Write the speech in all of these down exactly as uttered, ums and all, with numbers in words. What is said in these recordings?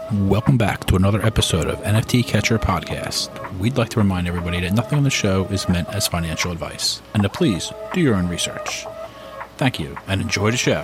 Welcome back to another episode of N F T Catcher Podcast. We'd like to remind everybody that nothing on the show is meant as financial advice, and to please do your own research. Thank you, and enjoy the show.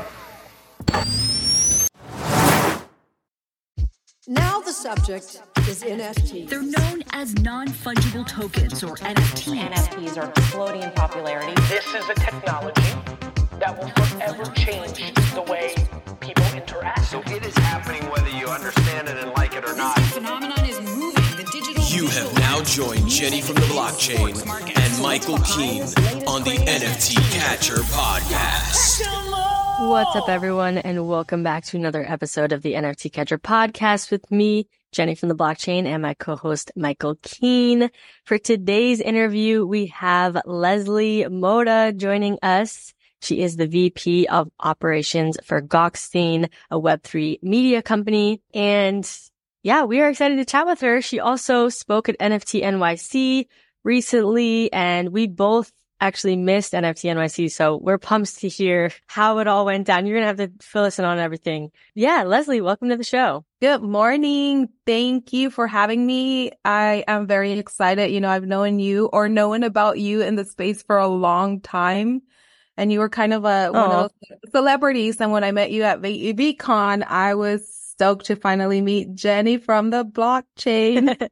Now the subject is N F Ts. They're known as non-fungible tokens, or N F Ts. N F Ts are exploding in popularity. This is a technology that will forever change the way people interact. So it is happening whether you understand it and like it or not. This phenomenon is moving. The digital You have now joined Jenny from the Blockchain and Michael Keene on the N F T Catcher Podcast. What's up, everyone, and welcome back to another episode of the N F T Catcher Podcast with me, Jenny from the Blockchain, and my co-host, Michael Keene. For today's interview, we have Leslie Moda joining us. She is the V P of Operations for Gokhstain, a web three media company. And yeah, we are excited to chat with her. She also spoke at N F T N Y C recently, and we both actually missed N F T N Y C. So we're pumped to hear how it all went down. You're going to have to fill us in on everything. Yeah, Leslie, welcome to the show. Good morning. Thank you for having me. I am very excited. You know, I've known you or known about you in the space for a long time. And you were kind of a one of those celebrities. And when I met you at V- VCon, I was stoked to finally meet Jenny from the Blockchain.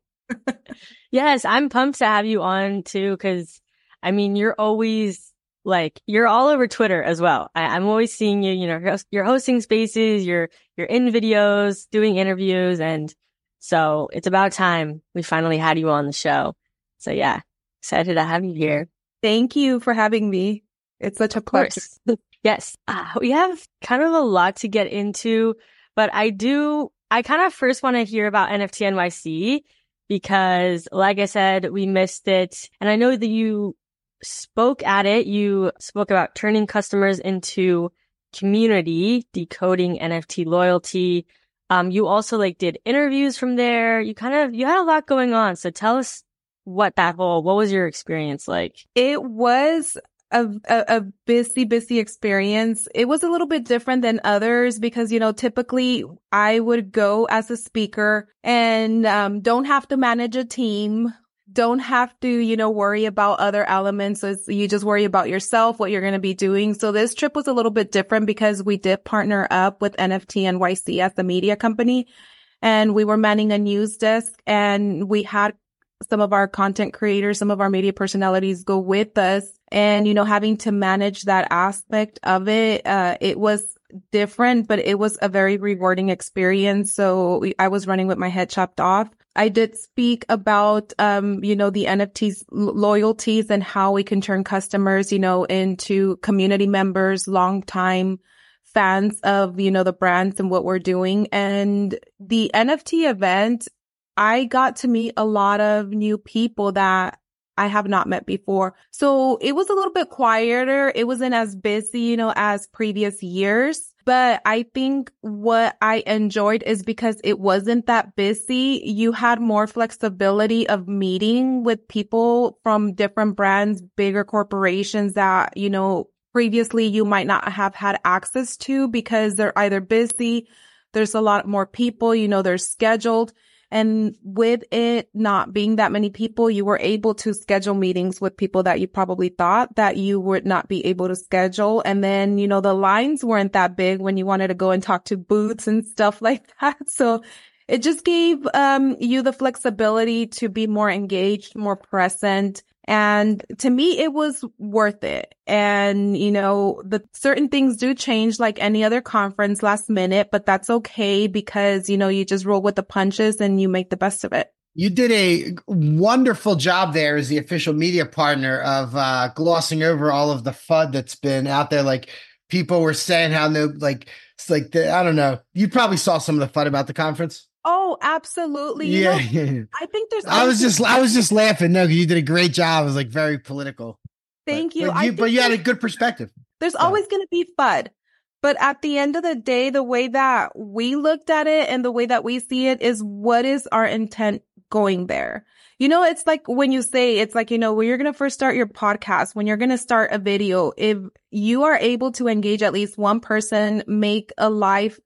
Yes, I'm pumped to have you on too, because I mean, you're always like, you're all over Twitter as well. I, I'm always seeing you, you know, you're, you're hosting spaces, you're, you're in videos, doing interviews. And so it's about time we finally had you on the show. So yeah, excited to have you here. Thank you for having me. It's such a pleasure. Yes. Uh, we have kind of a lot to get into, but I do, I kind of first want to hear about N F T N Y C because like I said, we missed it. And I know that you spoke at it. You spoke about turning customers into community, decoding N F T loyalty. Um, you also like did interviews from there. You kind of, you had a lot going on. So tell us what that whole, what was your experience like? It was A, a, a busy, busy experience. It was a little bit different than others because, you know, typically I would go as a speaker and um, don't have to manage a team, don't have to, you know, worry about other elements. So it's, you just worry about yourself, what you're going to be doing. So this trip was a little bit different because we did partner up with N F T N Y C as the media company, and we were manning a news desk, and we had some of our content creators, some of our media personalities go with us. And, you know, having to manage that aspect of it, uh, it was different, but it was a very rewarding experience. So we, I was running with my head chopped off. I did speak about, um, you know, the N F Ts loyalties and how we can turn customers, you know, into community members, longtime fans of, you know, the brands and what we're doing. And the N F T event, I got to meet a lot of new people that I have not met before. So it was a little bit quieter. It wasn't as busy, you know, as previous years. But I think what I enjoyed is because it wasn't that busy. You had more flexibility of meeting with people from different brands, bigger corporations that, you know, previously you might not have had access to because they're either busy. There's a lot more people, you know, they're scheduled. And with it not being that many people, you were able to schedule meetings with people that you probably thought that you would not be able to schedule. And then, you know, the lines weren't that big when you wanted to go and talk to booths and stuff like that. So it just gave um you the flexibility to be more engaged, more present. And to me, it was worth it. And, you know, the certain things do change like any other conference last minute, but that's okay because, you know, you just roll with the punches and you make the best of it. You did a wonderful job there as the official media partner of uh, glossing over all of the F U D that's been out there. Like people were saying how no, like, it's like, the, I don't know. You probably saw some of the F U D about the conference. Oh, absolutely. You Yeah, know, yeah. I think there's. I was just, I was just laughing. No, you did a great job. It was like very political. Thank but, you. But I you, think but you had a there's- good perspective. There's So. always going to be F U D. But at the end of the day, the way that we looked at it and the way that we see it is what is our intent going there? You know, it's like when you say, it's like, you know, when you're going to first start your podcast, when you're going to start a video, if you are able to engage at least one person, make a life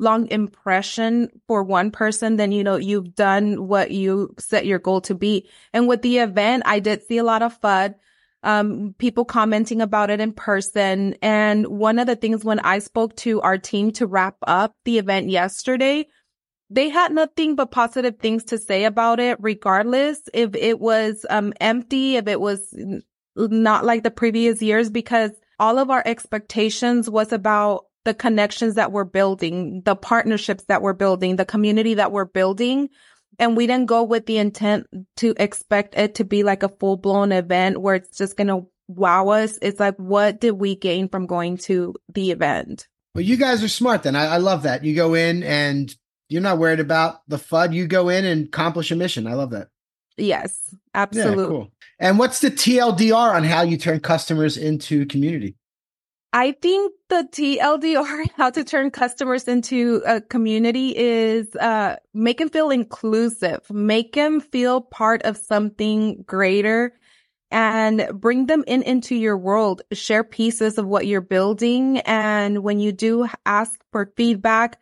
long impression for one person, then, you know, you've done what you set your goal to be. And with the event, I did see a lot of F U D, um, people commenting about it in person. And one of the things when I spoke to our team to wrap up the event yesterday, they had nothing but positive things to say about it, regardless if it was um empty, if it was not like the previous years, because all of our expectations was about the connections that we're building, the partnerships that we're building, the community that we're building. And we didn't go with the intent to expect it to be like a full blown event where it's just going to wow us. It's like, what did we gain from going to the event? Well, you guys are smart then. I, I love that. You go in and you're not worried about the F U D. You go in and accomplish a mission. I love that. Yes, absolutely. Yeah, cool. And what's the T L D R on how you turn customers into community? I think the T L D R, how to turn customers into a community, is uh, make them feel inclusive, make them feel part of something greater, and bring them in into your world. Share pieces of what you're building. And when you do ask for feedback,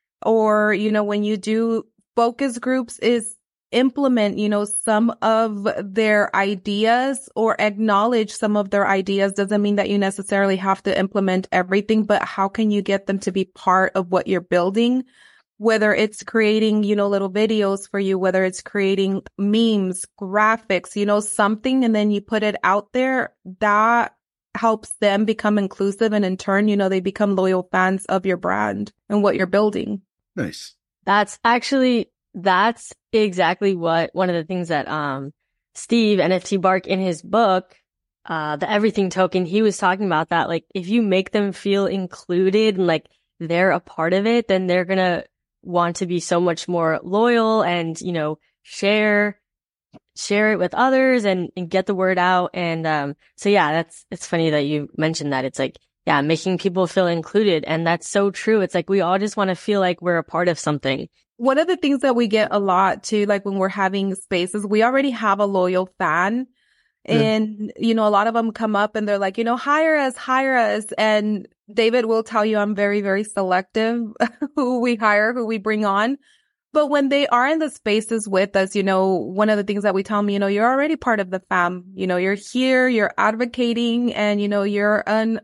or, you know, when you do focus groups, is implement, you know, some of their ideas or acknowledge some of their ideas. Doesn't mean that you necessarily have to implement everything, but how can you get them to be part of what you're building? Whether it's creating, you know, little videos for you, whether it's creating memes, graphics, you know, something, and then you put it out there, that helps them become inclusive. And in turn, you know, they become loyal fans of your brand and what you're building. Nice. That's actually, that's exactly what, one of the things that, um, Steve, N F T Bark, in his book, uh, the Everything Token, he was talking about that. Like, if you make them feel included and like they're a part of it, then they're gonna want to be so much more loyal and, you know, share, share it with others and, and get the word out. And, um, so yeah, that's, it's funny that you mentioned that. It's like, yeah, making people feel included. And that's so true. It's like, we all just want to feel like we're a part of something. One of the things that we get a lot too, like when we're having spaces, we already have a loyal fan. Yeah. And, you know, a lot of them come up and they're like, you know, hire us, hire us. And David will tell you I'm very, very selective who we hire, who we bring on. But when they are in the spaces with us, you know, one of the things that we tell them, you know, you're already part of the fam. You know, you're here, you're advocating, and, you know, you're an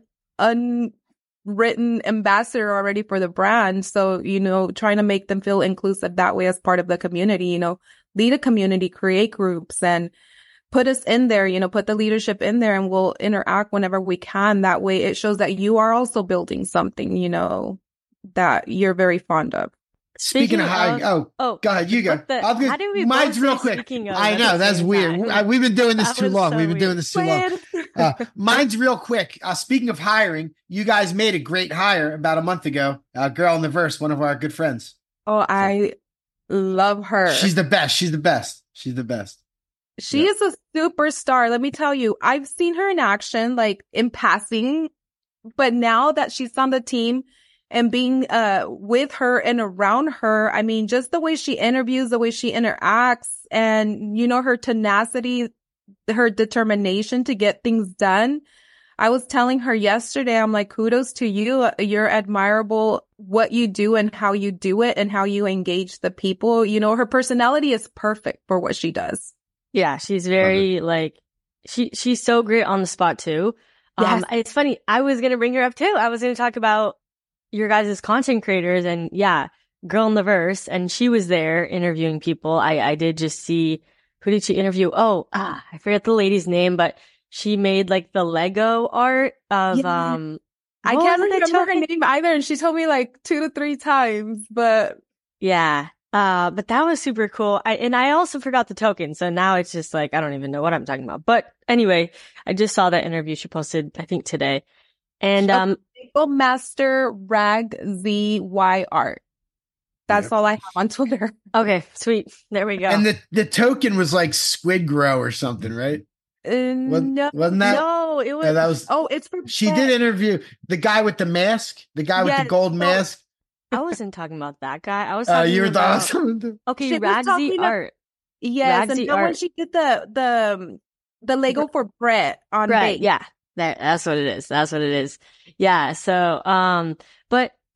unwritten ambassador already for the brand. So, you know, trying to make them feel inclusive that way as part of the community, you know, lead a community, create groups, and put us in there, you know, put the leadership in there, and we'll interact whenever we can. That way it shows that you are also building something, you know, that you're very fond of. Speaking, Speaking of high, oh, oh, go ahead, you go. The, how did we mine's real quick. I know, that's weird. I, we've been doing this too long. So we've been weird. doing this too long. Uh, mine's real quick. Uh, speaking of hiring, you guys made a great hire about a month ago. Uh, Girl in the Verse, one of our good friends. Oh, I love her. She's the best. She's the best. She's the best. She yeah. is a superstar. Let me tell you, I've seen her in action, like in passing, but now that she's on the team and being uh with her and around her, I mean, just the way she interviews, the way she interacts, and, you know, her tenacity, her determination to get things done. I was telling her yesterday, I'm like, kudos to you. You're admirable what you do and how you do it and how you engage the people. You know, her personality is perfect for what she does. Yeah, she's very like, she she's so great on the spot too. Um, yes. It's funny. I was going to bring her up too. I was going to talk about your guys' content creators, and yeah, Girl in the Verse, and she was there interviewing people. I, I did just see, who did she interview? Oh, ah, I forget the lady's name, but she made like the Lego art of, yeah. um, I can't remember her name either. And she told me like two to three times, but yeah. Uh, but that was super cool. I, and I also forgot the token. So now it's just like, I don't even know what I'm talking about. But anyway, I just saw that interview she posted, I think today. And, um, Lego Master Rag Z Y Art. That's yep. all I have on Twitter. Okay, sweet. There we go. And the, the token was like Squid Grow or something, right? Uh, wasn't, no, wasn't that? No, it was, yeah, that was. Oh, it's for. She did interview the guy with the mask, the guy yes, with the gold so, mask. I wasn't talking about that guy. I was talking talking uh, you were about. Talking okay, Ragsy Art. Yes, Ragsy and Art. when she did the the the Lego for Brett on Brett, base. yeah. That, that's what it is. That's what it is. Yeah. So, um, but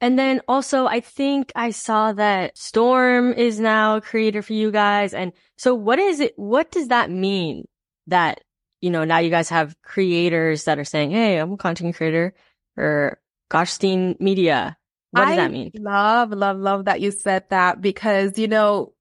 And then also, I think I saw that Storm is now a creator for you guys. And so what is it? What does that mean that, you know, now you guys have creators that are saying, hey, I'm a content creator for Goshstein Media. What does I that mean? love, love, love that you said that because, you know,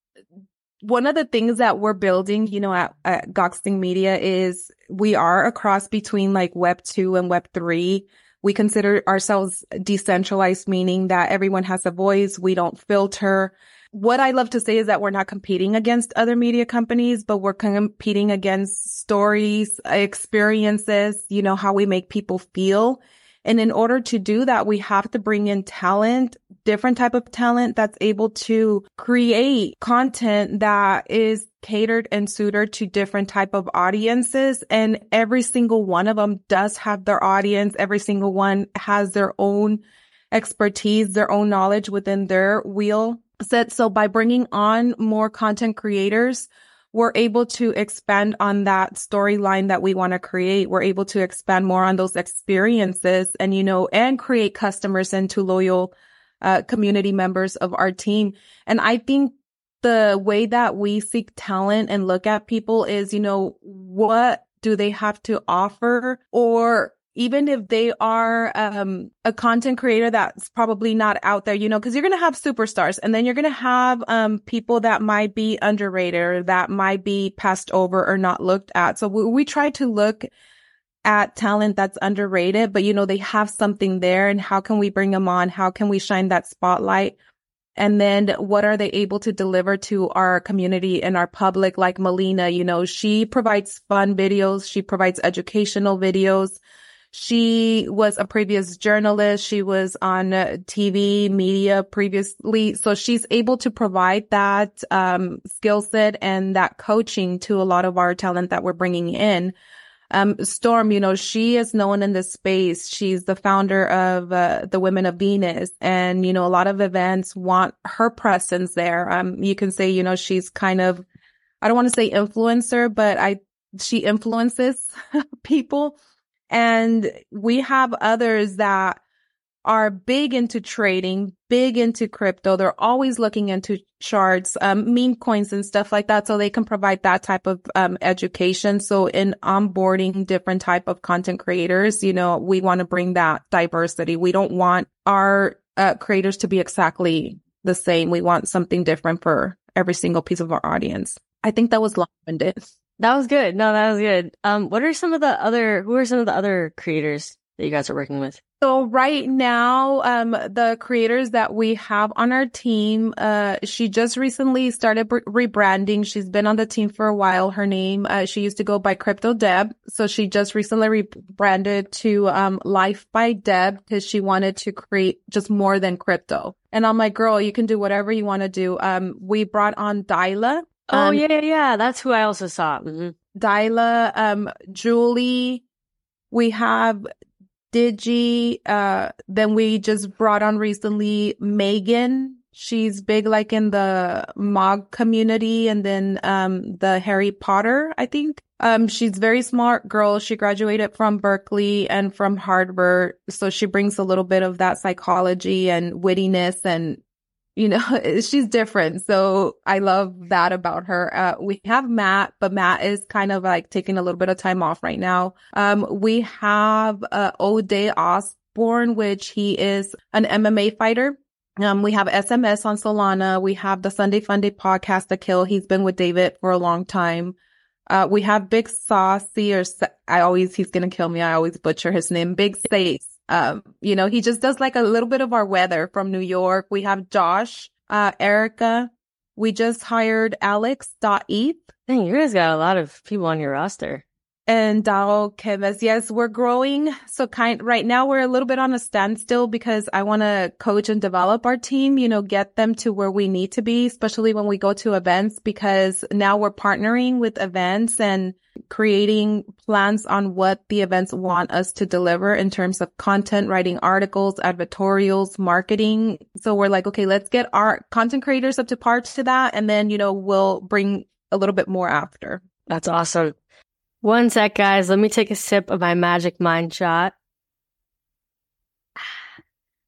one of the things that we're building, you know, at, at Goshstein Media is we are a cross between like Web two and Web three. We consider ourselves decentralized, meaning that everyone has a voice. We don't filter. What I love to say is that we're not competing against other media companies, but we're competing against stories, experiences, you know, how we make people feel. And in order to do that, we have to bring in talent, different type of talent that's able to create content that is catered and suited to different type of audiences. And every single one of them does have their audience. Every single one has their own expertise, their own knowledge within their wheel set. So by bringing on more content creators, we're able to expand on that storyline that we want to create. We're able to expand more on those experiences and, you know, and create customers into loyal uh, community members of our team. And I think the way that we seek talent and look at people is, you know, what do they have to offer? Or even if they are um a content creator that's probably not out there, you know, because you're going to have superstars and then you're going to have um people that might be underrated or that might be passed over or not looked at. So we, we try to look at talent that's underrated, but, you know, they have something there. And how can we bring them on? How can we shine that spotlight? And then what are they able to deliver to our community and our public? Like Melina, you know, she provides fun videos. She provides educational videos. She was a previous journalist. She was on uh, T V media previously. So she's able to provide that um skill set and that coaching to a lot of our talent that we're bringing in. Um, Storm, you know, she is known in this space. She's the founder of uh, the Women of Venus. And, you know, a lot of events want her presence there. Um, you can say, you know, she's kind of, I don't want to say influencer, but I, she influences people. And we have others that are big into trading, big into crypto. They're always looking into charts, um, meme coins and stuff like that. So they can provide that type of, um, education. So in onboarding different type of content creators, you know, we want to bring that diversity. We don't want our, uh, creators to be exactly the same. We want something different for every single piece of our audience. I think that was long-winded. That was good. No, that was good. Um, what are some of the other, who are some of the other creators that you guys are working with? So right now, um, the creators that we have on our team, uh, she just recently started re- rebranding. She's been on the team for a while. Her name, uh, she used to go by Crypto Deb. So she just recently rebranded to, um, Life by Deb because she wanted to create just more than crypto. And I'm like, girl, you can do whatever you want to do. Um, we brought on Dyla. Oh, um, yeah, yeah, yeah. That's who I also saw. Mm-hmm. Dyla, um, Julie. We have Digi, uh, then we just brought on recently Megan. She's big like in the M O G community and then, um, the Harry Potter, I think. Um, she's very smart girl. She graduated from Berkeley and from Harvard. So she brings a little bit of that psychology and wittiness and, you know, she's different. So I love that about her. Uh, we have Matt, but Matt is kind of like taking a little bit of time off right now. Um, we have, uh, O'Day Osborne, which he is an M M A fighter. Um, we have S M S on Solana. We have the Sunday Funday podcast, The Kill. He's been with David for a long time. Uh, we have Big Saucy or I always, he's going to kill me. I always butcher his name. Big Sace. Um, you know, he just does like a little bit of our weather from New York. We have Josh, uh, Erica. We just hired Alex dot E T H. Dang, you guys got a lot of people on your roster. And Dao Keves. Yes, we're growing. So kind, right now we're a little bit on a standstill because I want to coach and develop our team, you know, get them to where we need to be, especially when we go to events, because now we're partnering with events and creating plans on what the events want us to deliver in terms of content, writing articles, advertorials, marketing. So we're like, okay, let's get our content creators up to par to that. And then, you know, we'll bring a little bit more after. That's awesome. One sec, guys. Let me take a sip of my magic mind shot.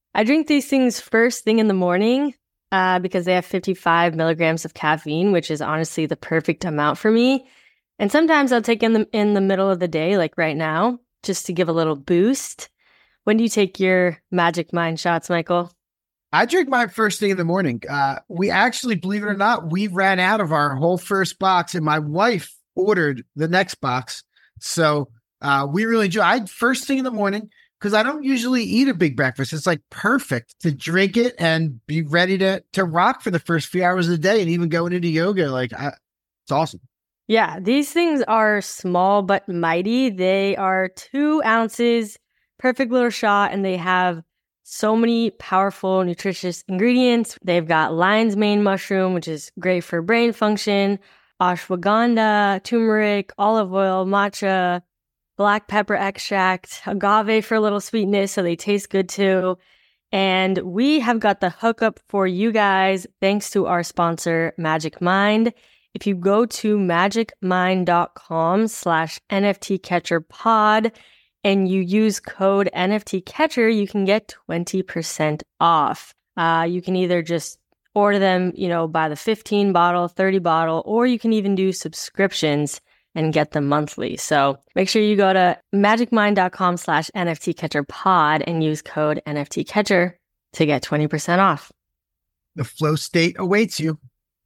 I drink these things first thing in the morning uh, because they have fifty-five milligrams of caffeine, which is honestly the perfect amount for me. And sometimes I'll take in the in the middle of the day, like right now, just to give a little boost. When do you take your Magic Mind shots, Michael? I drink mine first thing in the morning. Uh, we actually, believe it or not, we ran out of our whole first box, and my wife ordered the next box. So uh, we really enjoy. I first thing in the morning, because I don't usually eat a big breakfast. It's like perfect to drink it and be ready to to rock for the first few hours of the day, and even going into yoga. Like I, it's awesome. Yeah, these things are small but mighty. They are two ounces, perfect little shot, and they have so many powerful, nutritious ingredients. They've got lion's mane mushroom, which is great for brain function, ashwagandha, turmeric, olive oil, matcha, black pepper extract, agave for a little sweetness, so they taste good too. And we have got the hookup for you guys thanks to our sponsor, Magic Mind. If you go to magicmind.com slash NFT catcher pod and you use code N F T catcher, you can get twenty percent off. Uh, you can either just order them, you know, by the fifteen bottle, thirty bottle, or you can even do subscriptions and get them monthly. So make sure you go to magicmind.com slash NFT catcher pod and use code N F T catcher to get twenty percent off. The flow state awaits you.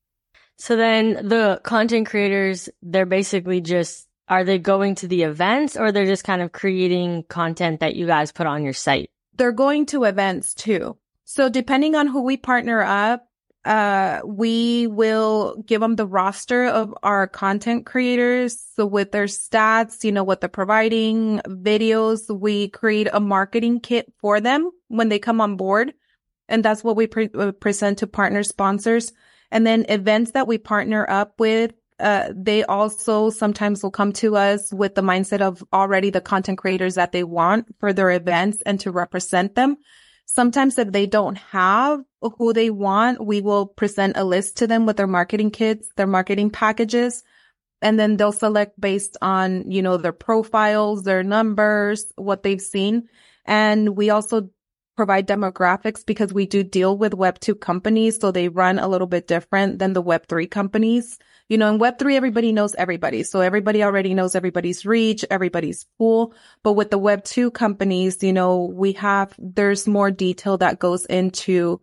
So then the content creators, they're basically just, are they going to the events or they're just kind of creating content that you guys put on your site? They're going to events too. So depending on who we partner up, uh, we will give them the roster of our content creators. So with their stats, you know, what they're providing, videos, we create a marketing kit for them when they come on board. And that's what we pre- present to partner sponsors. And then events that we partner up with, uh, they also sometimes will come to us with the mindset of already the content creators that they want for their events and to represent them. Sometimes if they don't have who they want, we will present a list to them with their marketing kits, their marketing packages, and then they'll select based on, you know, their profiles, their numbers, what they've seen. And we also provide demographics because we do deal with Web two companies, so they run a little bit different than the Web three companies. You know, in Web three, everybody knows everybody. So everybody already knows everybody's reach, everybody's pool. But with the Web two companies, you know, we have, there's more detail that goes into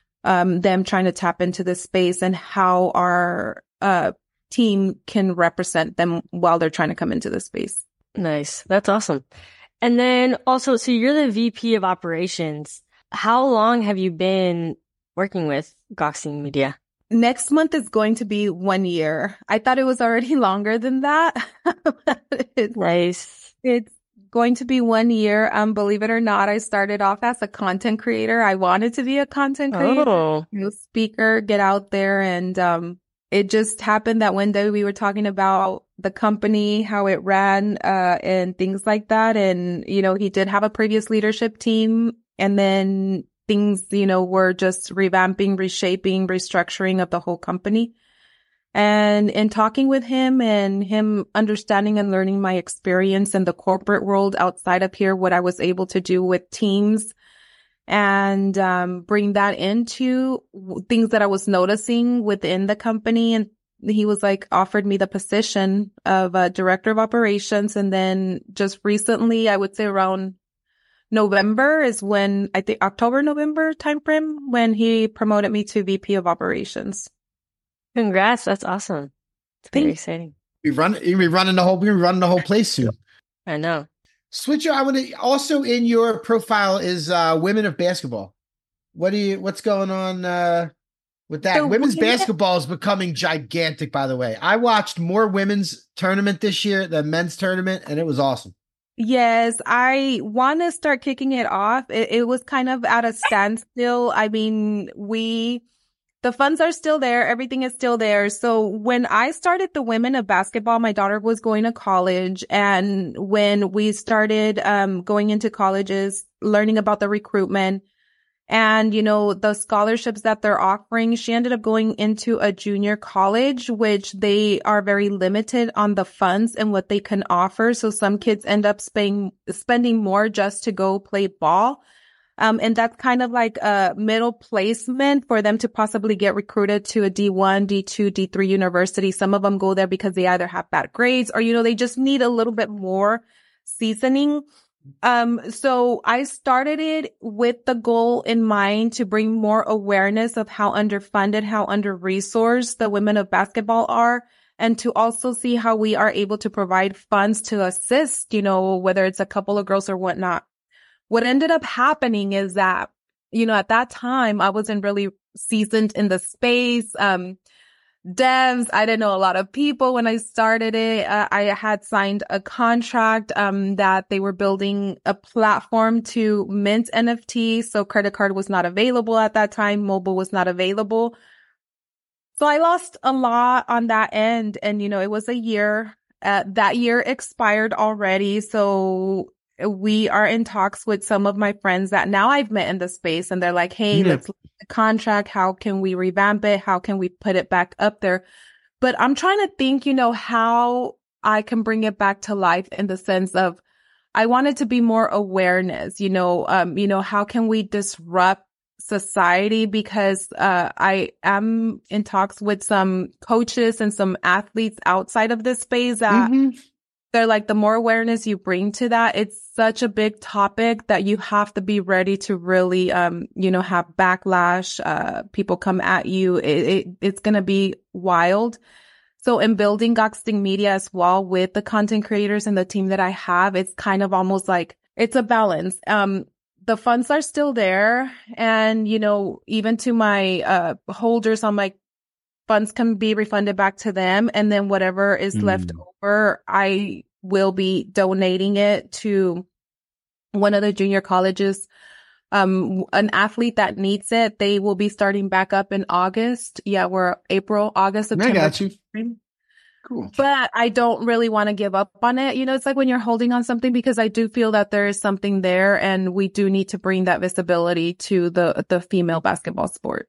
um, them trying to tap into this space and how our uh, team can represent them while they're trying to come into the space. Nice. That's awesome. And then also, so you're the V P of operations. How long have you been working with Goxing Media? Next month is going to be one year. I thought it was already longer than that. it's, nice. It's going to be one year. Um, believe it or not, I started off as a content creator. I wanted to be a content creator, oh. you know, speaker, get out there. And um, it just happened that one day we were talking about the company, how it ran, uh, and things like that. And, you know, he did have a previous leadership team, and then things, you know, were just revamping, reshaping, restructuring of the whole company. And in talking with him and him understanding and learning my experience in the corporate world outside of here, what I was able to do with teams and um, bring that into things that I was noticing within the company. And he was like, offered me the position of a director of operations. And then just recently, I would say around November is when, I think October, November timeframe, when he promoted me to V P of operations. Congrats. That's awesome. It's very exciting. We run, you'll be running the whole, we're running the whole place soon. I know. Switcher, I want to also in your profile is uh, women of basketball. What do you, what's going on uh, with that? So women's women- basketball is becoming gigantic, by the way. I watched more women's tournament this year than men's tournament, and it was awesome. Yes, I want to start kicking it off. It, it was kind of at a standstill. I mean, we, the funds are still there. Everything is still there. So when I started the women of basketball, my daughter was going to college. And when we started um, going into colleges, learning about the recruitment and, you know, the scholarships that they're offering, she ended up going into a junior college, which they are very limited on the funds and what they can offer. So some kids end up spending, spending more just to go play ball. Um, and that's kind of like a middle placement for them to possibly get recruited to a D one, D two, D three university. Some of them go there because they either have bad grades or, you know, they just need a little bit more seasoning. Um, so I started it with the goal in mind to bring more awareness of how underfunded, how under-resourced the women of basketball are, and to also see how we are able to provide funds to assist, you know, whether it's a couple of girls or whatnot. What ended up happening is that, you know, at that time, I wasn't really seasoned in the space. Um, devs, I didn't know a lot of people when I started it. Uh, I had signed a contract, um, that they were building a platform to mint N F Ts. So credit card was not available at that time. Mobile was not available. So I lost a lot on that end. And, you know, it was a year, uh, that year expired already. So we are in talks with some of my friends that now I've met in the space, and they're like, hey, yeah. let's look at the contract. How can we revamp it? How can we put it back up there? But I'm trying to think, you know, how I can bring it back to life in the sense of I wanted to be more awareness, you know, um, you know, how can we disrupt society? Because uh, I am in talks with some coaches and some athletes outside of this space that mm-hmm. they're like, the more awareness you bring to that, it's such a big topic that you have to be ready to really, um, you know, have backlash, uh, people come at you. It, it it's going to be wild. So in building Goxting Media as well with the content creators and the team that I have, it's kind of almost like it's a balance. Um, the funds are still there. And, you know, even to my, uh, holders, I'm like, funds can be refunded back to them. And then whatever is mm. left over, I will be donating it to one of the junior colleges. Um, an athlete that needs it, they will be starting back up in August. Yeah, we're April, August, September. I got you. Cool. But I don't really want to give up on it. You know, it's like when you're holding on something, because I do feel that there is something there, and we do need to bring that visibility to the, the female basketball sport.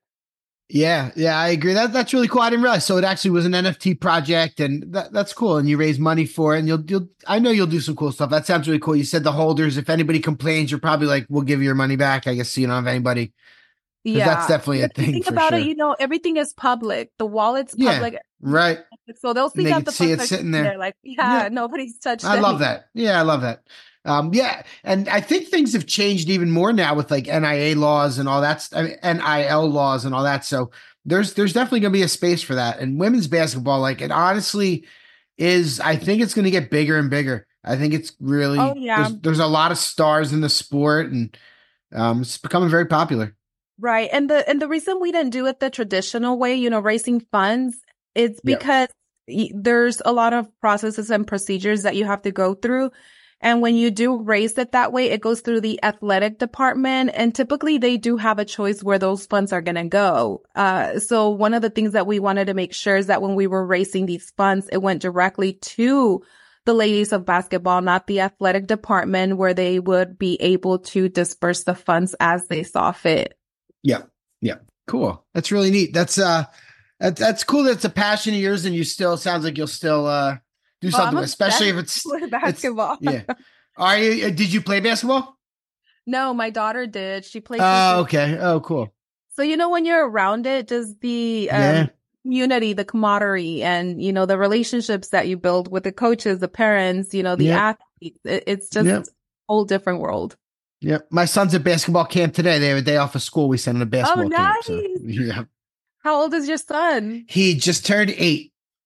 Yeah, yeah, I agree. That that's really cool. I didn't realize. So it actually was an N F T project, and that, that's cool. And you raise money for it, and you'll you'll. I know you'll do some cool stuff. That sounds really cool. You said the holders. If anybody complains, you're probably like, "We'll give you your money back." I guess so you don't have anybody. Yeah, that's definitely a thing. Think for about sure. it. You know, everything is public. The wallet's public. Yeah, right. So they'll see they that the see funds it are sitting there. Like, yeah, yeah, nobody's touched it. I love that. Yeah, I love that. Um, yeah, and I think things have changed even more now with like N I A laws and all that. I mean, N I L laws and all that. So. There's there's definitely going to be a space for that. And women's basketball, like it honestly is, I think it's going to get bigger and bigger. I think it's really, oh, yeah. there's, there's a lot of stars in the sport, and um, it's becoming very popular. Right. And the and the reason we didn't do it the traditional way, you know, raising funds, it's because yep. there's a lot of processes and procedures that you have to go through. And when you do raise it that way, it goes through the athletic department, and typically they do have a choice where those funds are going to go. Uh, so one of the things that we wanted to make sure is that when we were raising these funds, it went directly to the ladies of basketball, not the athletic department, where they would be able to disperse the funds as they saw fit. Yeah. Yeah. Cool. That's really neat. That's, uh, that, that's cool. That's a passion of yours, and you still, sounds like you'll still, uh, do oh, something, especially if it's basketball. It's, yeah. Are you, did you play basketball? No, my daughter did. She played. Oh, okay. Oh, cool. So, you know, when you're around it, just the um, yeah. community, the camaraderie, and, you know, the relationships that you build with the coaches, the parents, you know, the yep. athletes, it, it's just yep. a whole different world. Yep. My son's at basketball camp today. They have a day off of school. We sent him to basketball oh, nice. camp. So, yeah. How old is your son? He just turned eight.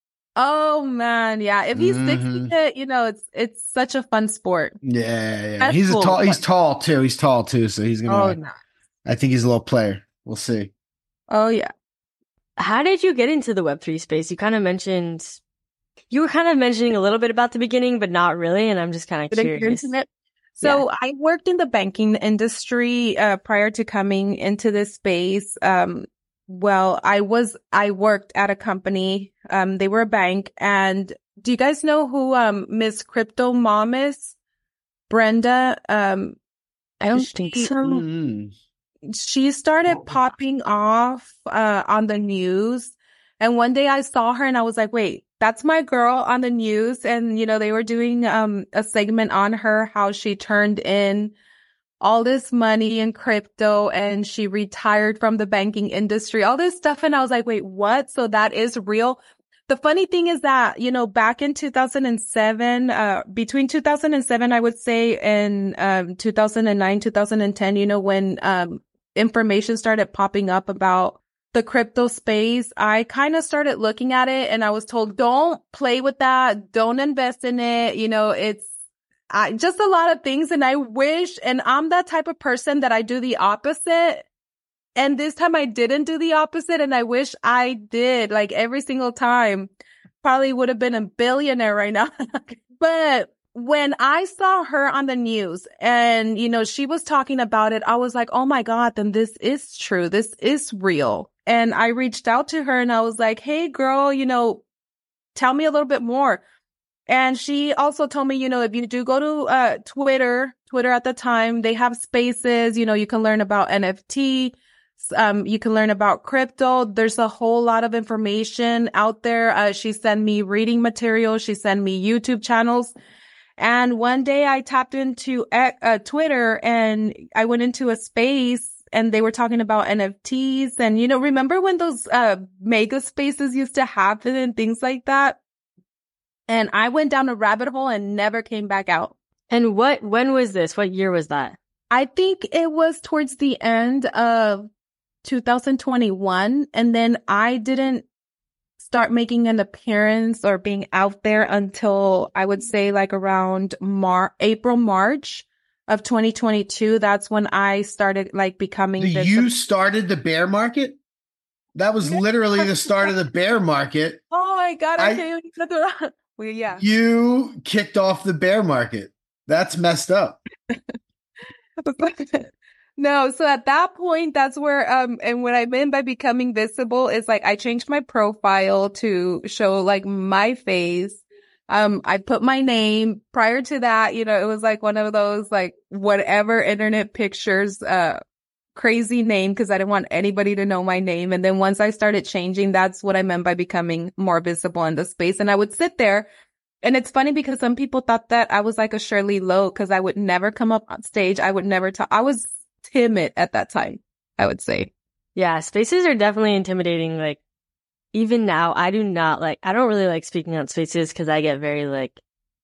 Oh man, yeah. If he's mm-hmm. sixty, you know, it's it's such a fun sport. Yeah, yeah. That's he's cool. a tall. He's tall too. He's tall too. So he's gonna. Oh, nice. I think he's a little player. We'll see. Oh yeah. How did you get into the Web three space? You kind of mentioned, you were kind of mentioning a little bit about the beginning, but not really. And I'm just kind of curious. So yeah. I worked in the banking industry uh, prior to coming into this space. Um, Well, I was, I worked at a company, um, they were a bank, and do you guys know who, um, Miss Crypto Mom is? Brenda, um, I don't she, think so. Mm-hmm. She started popping off, uh, on the news. And one day I saw her and I was like, wait, that's my girl on the news. And, you know, they were doing, um, a segment on her, how she turned in all this money in crypto and she retired from the banking industry, all this stuff. And I was like, wait, what? So that is real. The funny thing is that, you know, back in two thousand seven, uh, between two thousand seven, I would say, and, um, two thousand nine, two thousand ten, you know, when, um, information started popping up about the crypto space, I kind of started looking at it and I was told, don't play with that. Don't invest in it. You know, it's I, just a lot of things. And I wish, and I'm that type of person that I do the opposite. And this time I didn't do the opposite. And I wish I did, like every single time. Probably would have been a billionaire right now. But when I saw her on the news and, you know, she was talking about it, I was like, oh my God, then this is true. This is real. And I reached out to her and I was like, hey girl, you know, tell me a little bit more. And she also told me, you know, if you do go to uh Twitter, Twitter at the time, they have spaces, you know, you can learn about N F T. Um, you can learn about crypto. There's a whole lot of information out there. Uh, she sent me reading material. She sent me YouTube channels. And one day I tapped into uh, Twitter and I went into a space and they were talking about N F Ts. And, you know, remember when those uh mega spaces used to happen and things like that? And I went down a rabbit hole and never came back out. And what, when was this? What year was that? I think it was towards the end of two thousand twenty-one. And then I didn't start making an appearance or being out there until I would say like around Mar- April, March of twenty twenty-two. That's when I started like becoming So this. You started the bear market? That was literally the start of the bear market. Oh my God. I- Okay. Well, yeah. You kicked off the bear market. That's messed up. No, so at that point, that's where, um, and what I meant by becoming visible is like, I changed my profile to show like my face. Um, I put my name. Prior to that, you know, it was like one of those, like, whatever internet pictures, uh, crazy name, because I didn't want anybody to know my name. And then once I started changing, that's what I meant by becoming more visible in the space. And I would sit there. And it's funny because some people thought that I was like a Shirley Lowe because I would never come up on stage. I would never talk. I was timid at that time, I would say. Yeah, spaces are definitely intimidating. Like, even now, I do not like, I don't really like speaking on spaces because I get very like,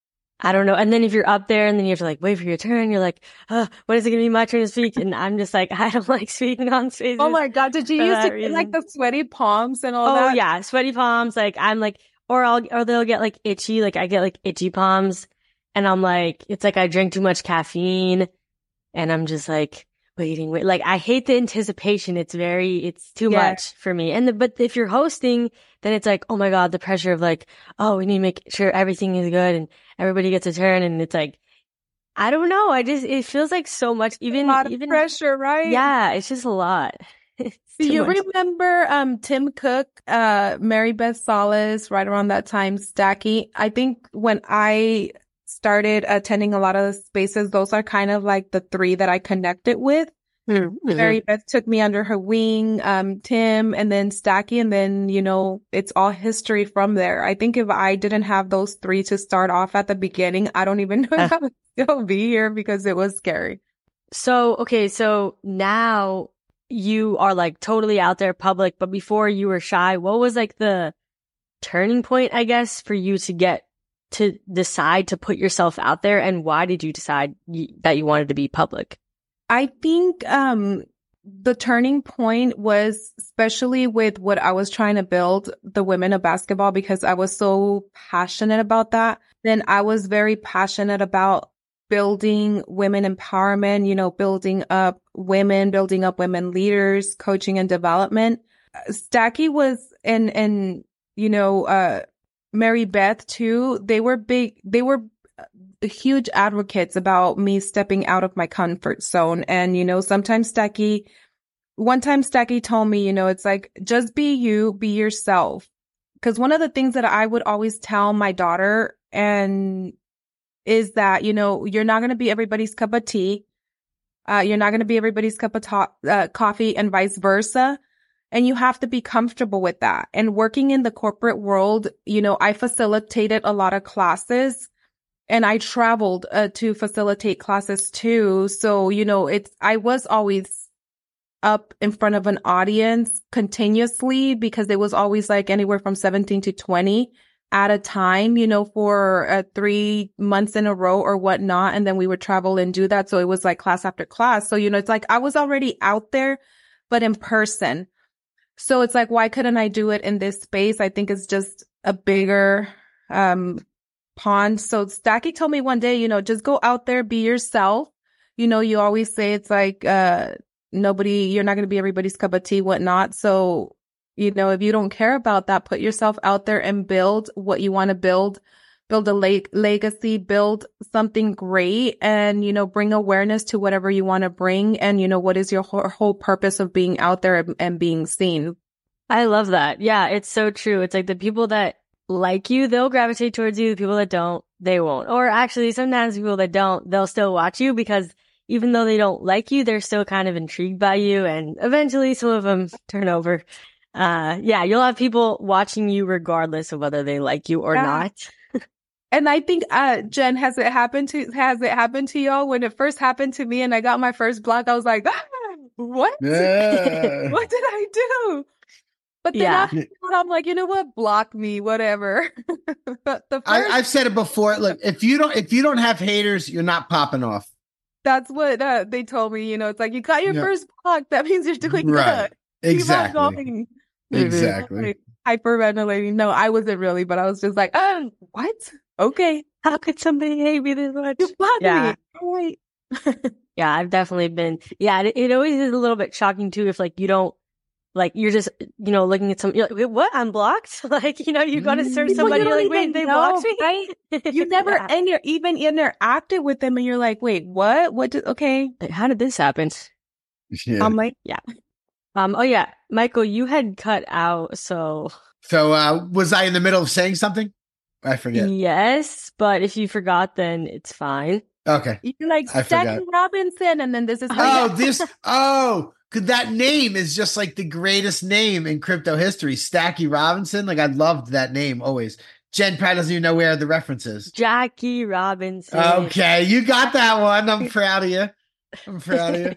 I don't know. And then if you're up there and then you have to like wait for your turn, you're like, oh, when is it going to be my turn to speak? And I'm just like, I don't like speaking on spaces. Oh my God. Did you use it in like the sweaty palms and all oh, that? Oh yeah. Sweaty palms. Like I'm like, or I'll, or they'll get like itchy. Like I get like itchy palms and I'm like, it's like I drank too much caffeine and I'm just like, waiting, wait, like I hate the anticipation. It's very, it's too yeah. much for me. And the, but if you're hosting, then it's like, oh my God, the pressure of like, oh, we need to make sure everything is good and everybody gets a turn. And it's like, I don't know. I just, it feels like so much, even, a lot of even pressure, right? Yeah. It's just a lot. Do you much. remember, um, Tim Cook, uh, Mary Beth Salas, right around that time, Stacky? I think when I started attending a lot of the spaces, those are kind of like the three that I connected with. Mm-hmm. Mary Beth took me under her wing, um, Tim, and then Stacky, and then, you know, it's all history from there. I think if I didn't have those three to start off at the beginning, I don't even know if I would still be here because it was scary. So, okay, so now you are like totally out there public, but before you were shy. What was like the turning point, I guess, for you to get to decide to put yourself out there, and why did you decide y- that you wanted to be public? I think um the turning point was especially with what I was trying to build, the women of basketball, because I was so passionate about that. Then I was very passionate about building women empowerment, you know, building up women, building up women leaders, coaching and development. Stacky was, and, and, you know, uh, Mary Beth too, they were big, they were huge advocates about me stepping out of my comfort zone. And, you know, sometimes Stacky, one time Stacky told me, you know, it's like, just be you, be yourself. Because one of the things that I would always tell my daughter and is that, you know, you're not going to be everybody's cup of tea. Uh, you're not going to be everybody's cup of to- uh, coffee and vice versa. And you have to be comfortable with that. And working in the corporate world, you know, I facilitated a lot of classes and I traveled uh, to facilitate classes too. So, you know, it's, I was always up in front of an audience continuously because it was always like anywhere from seventeen to twenty at a time, you know, for uh, three months in a row or whatnot. And then we would travel and do that. So it was like class after class. So, you know, it's like I was already out there, but in person. So it's like, why couldn't I do it in this space? I think it's just a bigger, um, pond. So Stacky told me one day, you know, just go out there, be yourself. You know, you always say it's like, uh, nobody, you're not going to be everybody's cup of tea, whatnot. So, you know, if you don't care about that, put yourself out there and build what you want to build, build a leg- legacy, build something great, and, you know, bring awareness to whatever you want to bring. And, you know, what is your whole, whole purpose of being out there and, and being seen? I love that. Yeah, it's so true. It's like the people that like you, they'll gravitate towards you. The people that don't, they won't. Or actually, sometimes people that don't, they'll still watch you because even though they don't like you, they're still kind of intrigued by you. And eventually some of them turn over. Uh, yeah, you'll have people watching you regardless of whether they like you or yeah. not. And I think, uh, Jen, has it happened to, has it happened to y'all? When it first happened to me and I got my first block, I was like, ah, what? Yeah. What did I do? But then Yeah. after, I'm like, you know what? Block me, whatever. But the first, I, I've said it before. Look, if you don't, if you don't have haters, you're not popping off. that's what uh, they told me. You know, it's like you got your Yeah. first block. That means you're doing Right. good. Keep on Exactly. going. Exactly. Like, hyperventilating. No, I wasn't really, but I was just like, oh, what? Okay. How could somebody hate me this much? You blocked Yeah. me. All right. Yeah, I've definitely been. Yeah, it, it always is a little bit shocking too if like you don't, like you're just, you know, looking at some, you're like, wait, what? I'm blocked? Like, you know, you go to search Well, somebody, you you're don't like, wait, even they know, blocked me? right? You never, Yeah. and you're even interacted with them and you're like, wait, what? What did, okay. Like, how did this happen? Yeah. I'm like, Yeah. Um. Oh yeah, Michael, you had cut out, so So, uh, was I in the middle of saying something? I forget. yes. But if you forgot, then it's fine. Okay. you're like, I Stacky forgot. Robinson. And then this is how Oh, you- this. Oh, could that name is just like the greatest name in crypto history. Stacky Robinson. Like I loved that name always. Jen probably doesn't even know where the reference is. Jackie Robinson. Okay, you got that one. I'm proud of you. I'm proud of you.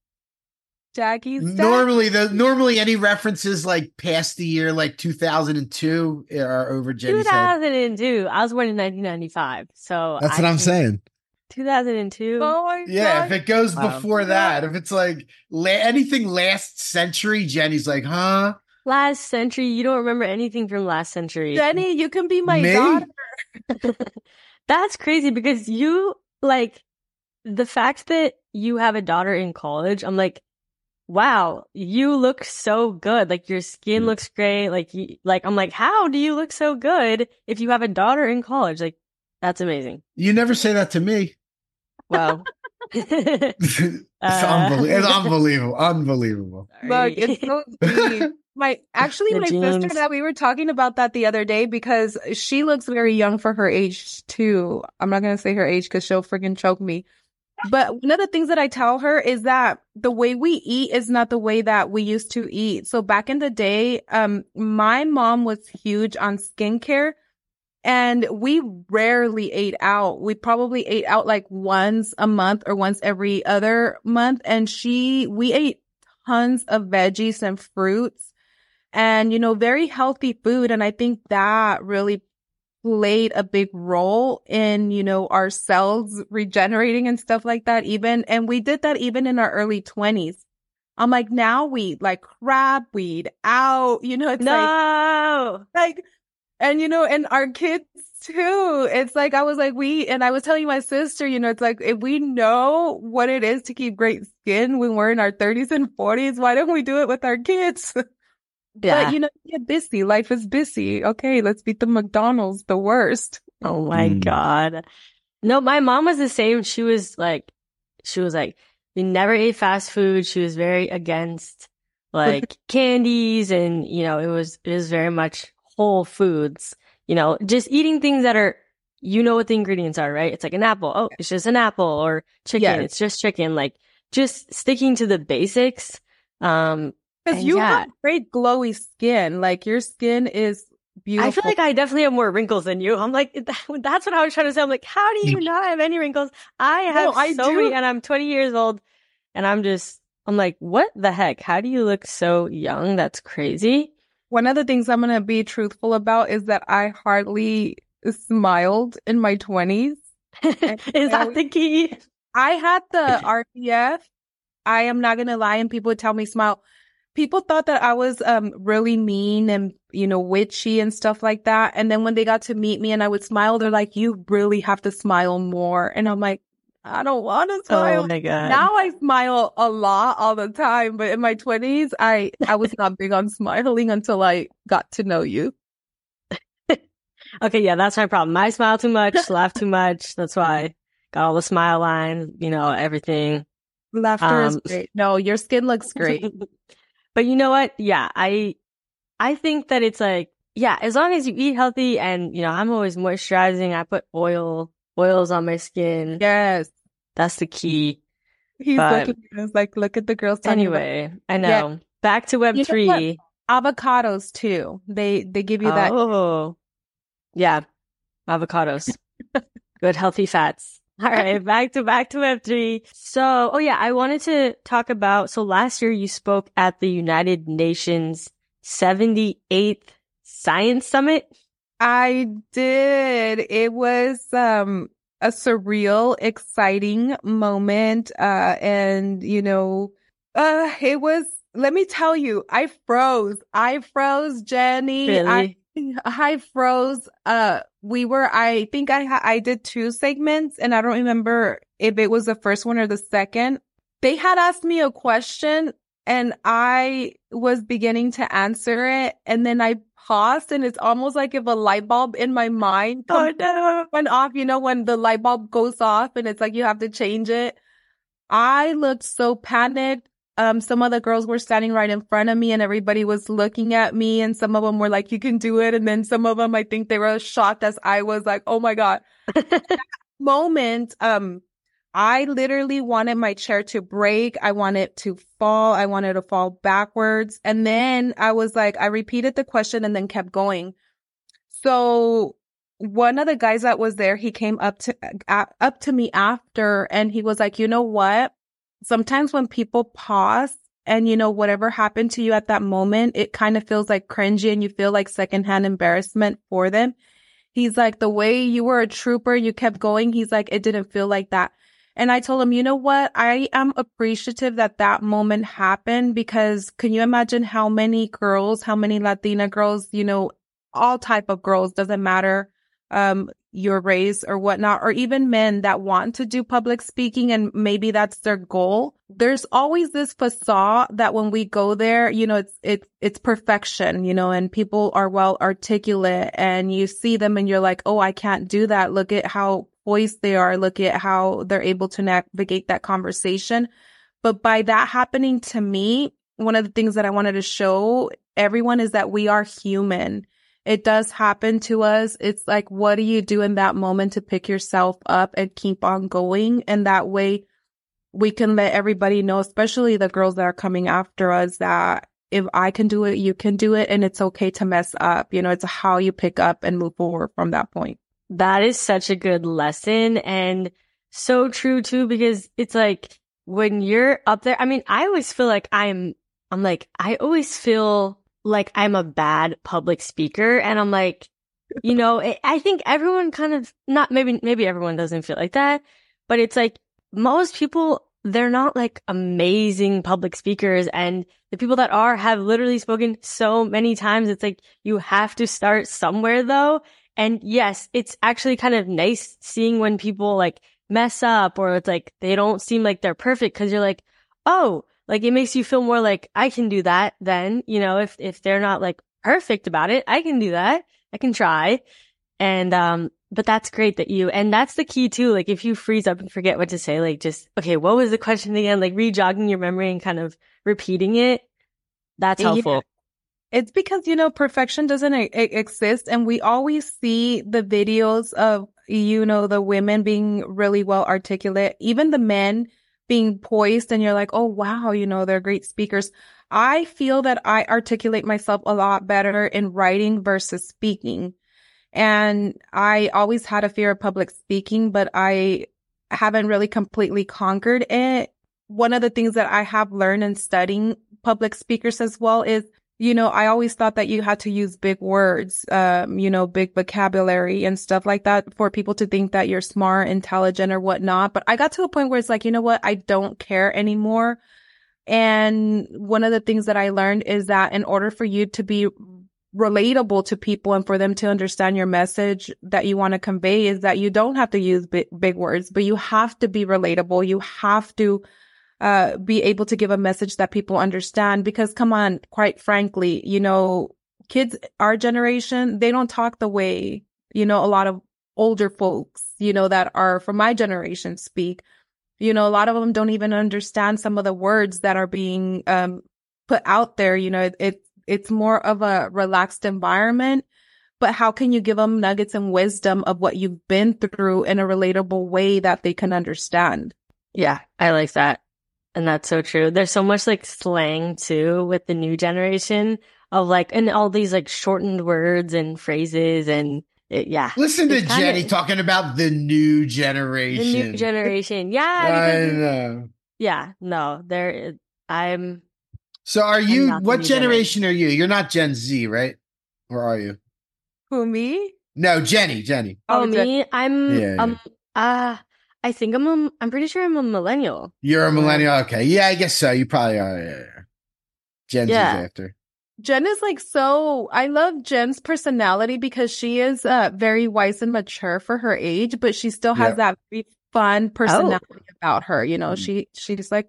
Jackie's Normally, the normally any references like past the year like two thousand two are over Jenny's two head. thousand two. I was born in nineteen ninety-five, so That's I what I'm can- saying. two thousand two. Oh my Yeah, God. if it goes Wow. before that, if it's like la- anything last century, Jenny's like, huh? Last century. You don't remember anything from last century. Jenny, you can be my Me? daughter. That's crazy because you like the fact that you have a daughter in college. I'm like, wow, you look so good. Like your skin looks great. Like, you, like I'm like, how do you look so good if you have a daughter in college? Like, that's amazing. You never say that to me. Wow. it's, Uh, unbelie- it's unbelievable. Unbelievable. Look, it's so deep. My actually The my genes. sister that we were talking about that the other day because she looks very young for her age too. I'm not gonna say her age because she'll freaking choke me. But one of the things that I tell her is that the way we eat is not the way that we used to eat. So back in the day, um, my mom was huge on skincare. And we rarely ate out. We probably ate out like once a month or once every other month. And she, we ate tons of veggies and fruits and, you know, very healthy food. And I think that really played a big role in, you know, our cells regenerating and stuff like that even. And we did that even in our early twenties. I'm like, now we eat like crap, we eat out, you know, it's like, no. like, and, you know, and our kids too. It's like, I was like, we, and I was telling my sister, you know, it's like, if we know what it is to keep great skin when we're in our thirties and forties, why don't we do it with our kids? Yeah. But, you know, get busy. Life is busy. Okay, let's beat the McDonald's, the worst. Oh my Mm. God. No, my mom was the same. She was like, she was like, we never ate fast food. She was very against like candies and, you know, it was, it was very much whole foods, you know, just eating things that are, you know what the ingredients are, right? It's like an apple. Oh, it's just an apple or chicken. Yes. It's just chicken. Like just sticking to the basics. Um, Because And you yeah. have great glowy skin. Like your skin is beautiful. I feel like I definitely have more wrinkles than you. I'm like, that's what I was trying to say. I'm like, how do you not have any wrinkles? I have No, I so do. many, and I'm twenty years old, and I'm just, I'm like, what the heck? How do you look so young? That's crazy. One of the things I'm going to be truthful about is that I hardly smiled in my twenties. Is that the key? I had the R P F. I am not going to lie, and people would tell me smile. People thought that I was um really mean and, you know, witchy and stuff like that. And then when they got to meet me and I would smile, they're like, you really have to smile more. And I'm like, I don't want to smile. Oh my God. Now I smile a lot all the time. But in my twenties, I, I was not big on smiling until I got to know you. Okay, yeah, that's my problem. I smile too much, laugh too much. That's why. Got all the smile lines, you know, everything. Laughter Um, is great. No, your skin looks great. But you know what? Yeah, I I think that it's like, yeah, as long as you eat healthy and, you know, I'm always moisturizing. I put oil, oils on my skin. Yes. That's the key. He's But looking at us like, look at the girls. talking about- anyway, I know. Yeah. Back to Web You know three. what? Avocados too. They they give you that. Oh, yeah, avocados, good healthy fats. All right, back to back to Web three. So, oh yeah, I wanted to talk about. So last year you spoke at the United Nations seventy-eighth Science Summit. I did. It was um a surreal, exciting moment. Uh, and you know, uh, it was. Let me tell you, I froze. I froze, Jenny. Really? I I froze. Uh, we were. I think I ha- I did two segments, and I don't remember if it was the first one or the second. They had asked me a question, and I was beginning to answer it, and then I paused, and it's almost like if a light bulb in my mind Oh no! went off. You know, when the light bulb goes off, and it's like you have to change it. I looked so panicked. Um, some of the girls were standing right in front of me and everybody was looking at me and some of them were like, you can do it. And then some of them, I think they were as shocked as I was like, oh my God. That moment, um, I literally wanted my chair to break. I wanted to fall. I wanted to fall backwards. And then I was like, I repeated the question and then kept going. So one of the guys that was there, he came up to, uh, up to me after and he was like, you know what? Sometimes when people pause and, you know, whatever happened to you at that moment, it kind of feels like cringy and you feel like secondhand embarrassment for them. He's like, the way you were a trooper, you kept going. He's like, it didn't feel like that. And I told him, you know what? I am appreciative that that moment happened because can you imagine how many girls, how many Latina girls, you know, all type of girls, doesn't matter, um, your race or whatnot, or even men that want to do public speaking and maybe that's their goal. There's always this facade that when we go there, you know, it's, it's, it's perfection, you know, and people are well articulate and you see them and you're like, oh, I can't do that. Look at how poised they are. Look at how they're able to navigate that conversation. But by that happening to me, one of the things that I wanted to show everyone is that we are human. It does happen to us. It's like, what do you do in that moment to pick yourself up and keep on going? And that way we can let everybody know, especially the girls that are coming after us, that if I can do it, you can do it. And it's okay to mess up. You know, it's how you pick up and move forward from that point. That is such a good lesson and so true too, because it's like when you're up there, I mean, I always feel like I'm, I'm like, I always feel like I'm a bad public speaker. And I'm like, you know, I think everyone kind of not, maybe, maybe everyone doesn't feel like that, but it's like most people, they're not like amazing public speakers. And the people that are have literally spoken so many times. It's like, you have to start somewhere though. And yes, it's actually kind of nice seeing when people like mess up or it's like, they don't seem like they're perfect. Cause you're like, oh, like, it makes you feel more like I can do that then, you know, if, if they're not like perfect about it, I can do that. I can try. And, um, but that's great that you, and that's the key too. Like, if you freeze up and forget what to say, like just, okay, what was the question again? Like re-jogging your memory and kind of repeating it. That's helpful. Yeah. It's because, you know, perfection doesn't e- exist. And we always see the videos of, you know, the women being really well articulate, even the men being poised and you're like, oh, wow, you know, they're great speakers. I feel that I articulate myself a lot better in writing versus speaking. And I always had a fear of public speaking, but I haven't really completely conquered it. One of the things that I have learned in studying public speakers as well is, you know, I always thought that you had to use big words, um, you know, big vocabulary and stuff like that for people to think that you're smart, intelligent or whatnot. But I got to a point where it's like, you know what? I don't care anymore. And one of the things that I learned is that in order for you to be relatable to people and for them to understand your message that you want to convey is that you don't have to use big, big words, but you have to be relatable. You have to uh, be able to give a message that people understand because come on, quite frankly, you know, kids, our generation, they don't talk the way, you know, a lot of older folks, you know, that are from my generation speak. You know, a lot of them don't even understand some of the words that are being um, put out there. You know, it, it it's more of a relaxed environment, but how can you give them nuggets and wisdom of what you've been through in a relatable way that they can understand? Yeah, I like that. And that's so true. There's so much like slang too with the new generation of like, and all these like shortened words and phrases and it, yeah. Listen to kinda, Jenny talking about the new generation. The new generation. Yeah. I know. Yeah, no, there, I'm. So are you, what generation, generation are you? You're not Gen Z, right? Or are you? Who, me? No, Jenny, Jenny. Oh, me? I'm, yeah, um, uh, I think I'm a, I'm pretty sure I'm a millennial. You're a millennial? Okay. Yeah, I guess so. You probably are. Yeah, yeah. Gen yeah. Z's after. Jen is like so, I love Jen's personality because she is uh, very wise and mature for her age, but she still has yep. that very fun personality oh. about her. You know, mm-hmm. she, she's like,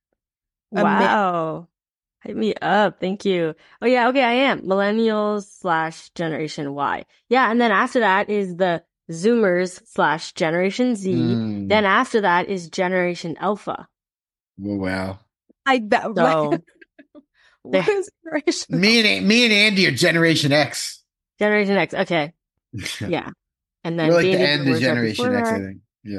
wow. Hit me up. Thank you. Oh yeah. Okay. I am millennials slash generation Y. Yeah. And then after that is the Zoomers slash generation Z. Mm. Then after that is generation Alpha. Oh, wow. I, that, so, what is generation? Me and, me and Andy are generation X. Generation X. Okay. Yeah. And then we're like the end of generation X, I think. Yeah.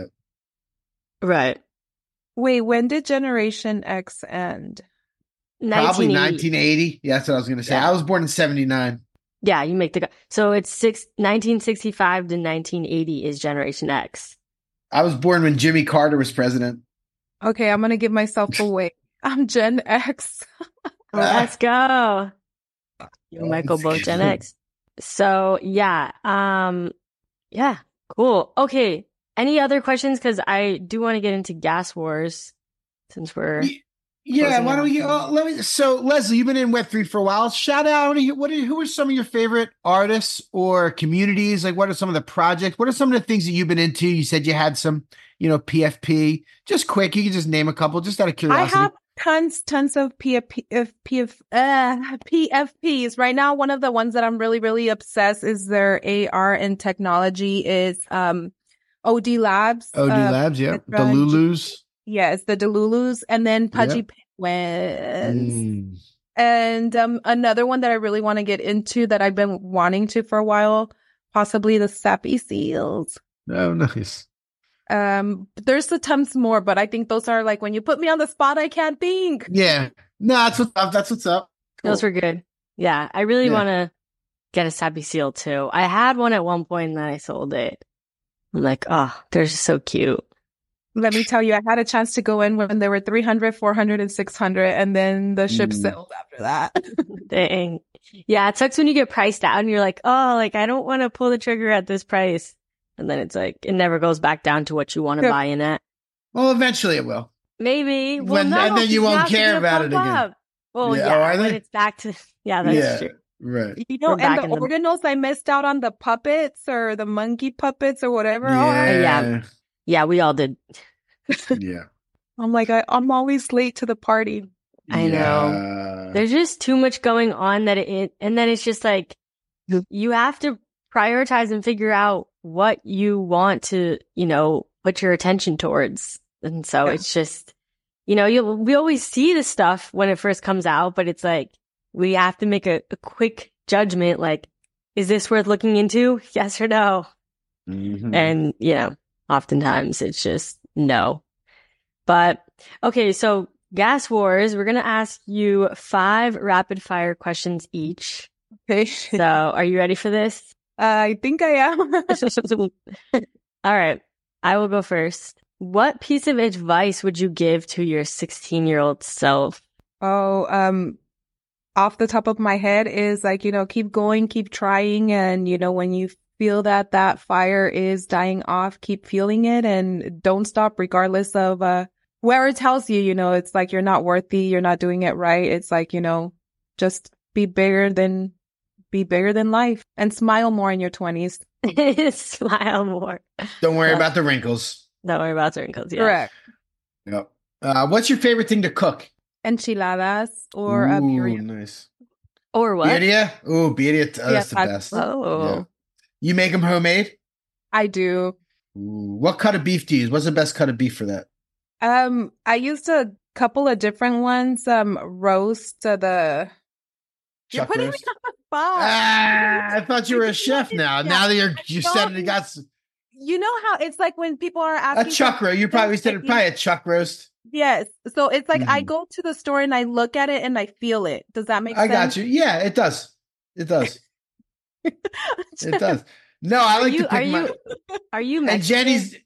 Right. Wait, when did generation X end? Probably nineteen eighty. Yeah, that's what I was going to say. Yeah. I was born in seventy-nine. Yeah, you make the... So it's six, nineteen sixty-five to nineteen eighty is Generation X. I was born when Jimmy Carter was president. Okay, I'm going to give myself away. I'm Gen X. Let's go. You and Michael both Gen X. So, yeah. Um, yeah, cool. Okay. Any other questions? Because I do want to get into gas wars since we're... Yeah, why don't we? Uh, let me. So, Leslie, you've been in Web three for a while. Shout out. What? Are, who are some of your favorite artists or communities? Like, what are some of the projects? What are some of the things that you've been into? You said you had some, you know, P F P. Just quick, you can just name a couple, just out of curiosity. I have tons, tons of P F P, P F, uh, P F Ps right now. One of the ones that I'm really, really obsessed is their A R and technology is um, O D Labs. O D uh, Labs, yeah, the Lulus. Yes, the Delulus, and then Pudgy yep. Penguins. Mm. And um, another one that I really want to get into that I've been wanting to for a while, possibly the Sappy Seals. Oh, nice. Um, there's a tons more, but I think those are like when you put me on the spot, I can't think. Yeah. No, that's what's up. That's what's up. Cool. Those were good. Yeah, I really yeah. want to get a Sappy Seal too. I had one at one point and then I sold it. I'm like, oh, they're just so cute. Let me tell you, I had a chance to go in when they were three hundred, four hundred, and six hundred, and then the ship mm. sailed after that. Dang. Yeah, it sucks when you get priced out and you're like, oh, like, I don't want to pull the trigger at this price. And then it's like, it never goes back down to what you want to yeah. buy in it. Well, eventually it will. Maybe. Well, when, no, and then you won't care about it again. Up. Well, yeah, yeah oh, when it's back to, yeah, that's yeah, true. Right. You know, We're and the ordinals, the... I missed out on the puppets or the monkey puppets or whatever. Yeah. Yeah. Yeah, we all did. Yeah. I'm like, I, I'm always late to the party. I yeah. know. There's just too much going on that it, and then it's just like, you have to prioritize and figure out what you want to, you know, put your attention towards. And so yeah. it's just, you know, you we always see the stuff when it first comes out, but it's like, we have to make a, a quick judgment. Like, is this worth looking into? Yes or no? Mm-hmm. And, you know, oftentimes it's just no. But Okay, so Gas Wars, we're going to ask you five rapid fire questions each. Okay. So are you ready for this? Uh, I think I am. All right. I will go first. What piece of advice would you give to your sixteen-year-old self? Oh, um, off the top of my head is like, you know, keep going, keep trying. And, you know, when you feel that that fire is dying off, keep feeling it and don't stop regardless of, uh, where it tells you, you know, it's like you're not worthy, you're not doing it right. It's like, you know, just be bigger than, be bigger than life and smile more in your twenties. Smile more. Don't worry Yeah. about the wrinkles. Don't worry about the wrinkles. Yeah. Correct. Yep. Uh, what's your favorite thing to cook? Enchiladas or a Ooh, birria. nice. Or what? Birria? Ooh, birria. Oh, that's Yeah, the I- best. Oh. Yeah. You make them homemade? I do. Ooh, what cut of beef do you use? What's the best cut of beef for that? Um, I used a couple of different ones. Um, roast uh, the. You're Chuck putting roast? me on the spot. Ah, I thought you were a chef now. Yeah. Now that you're you No. said it, you got s- You know how it's like when people are a asking chuck for- roast. You probably said it, probably a chuck roast. Yes. So it's like I Mhm. go to the store and I look at it and I feel it. Does that make I sense? got you. Yeah, it does. It does. It does. No, I Are like you, to are pick my. you, are you And Mexican? Jenny's.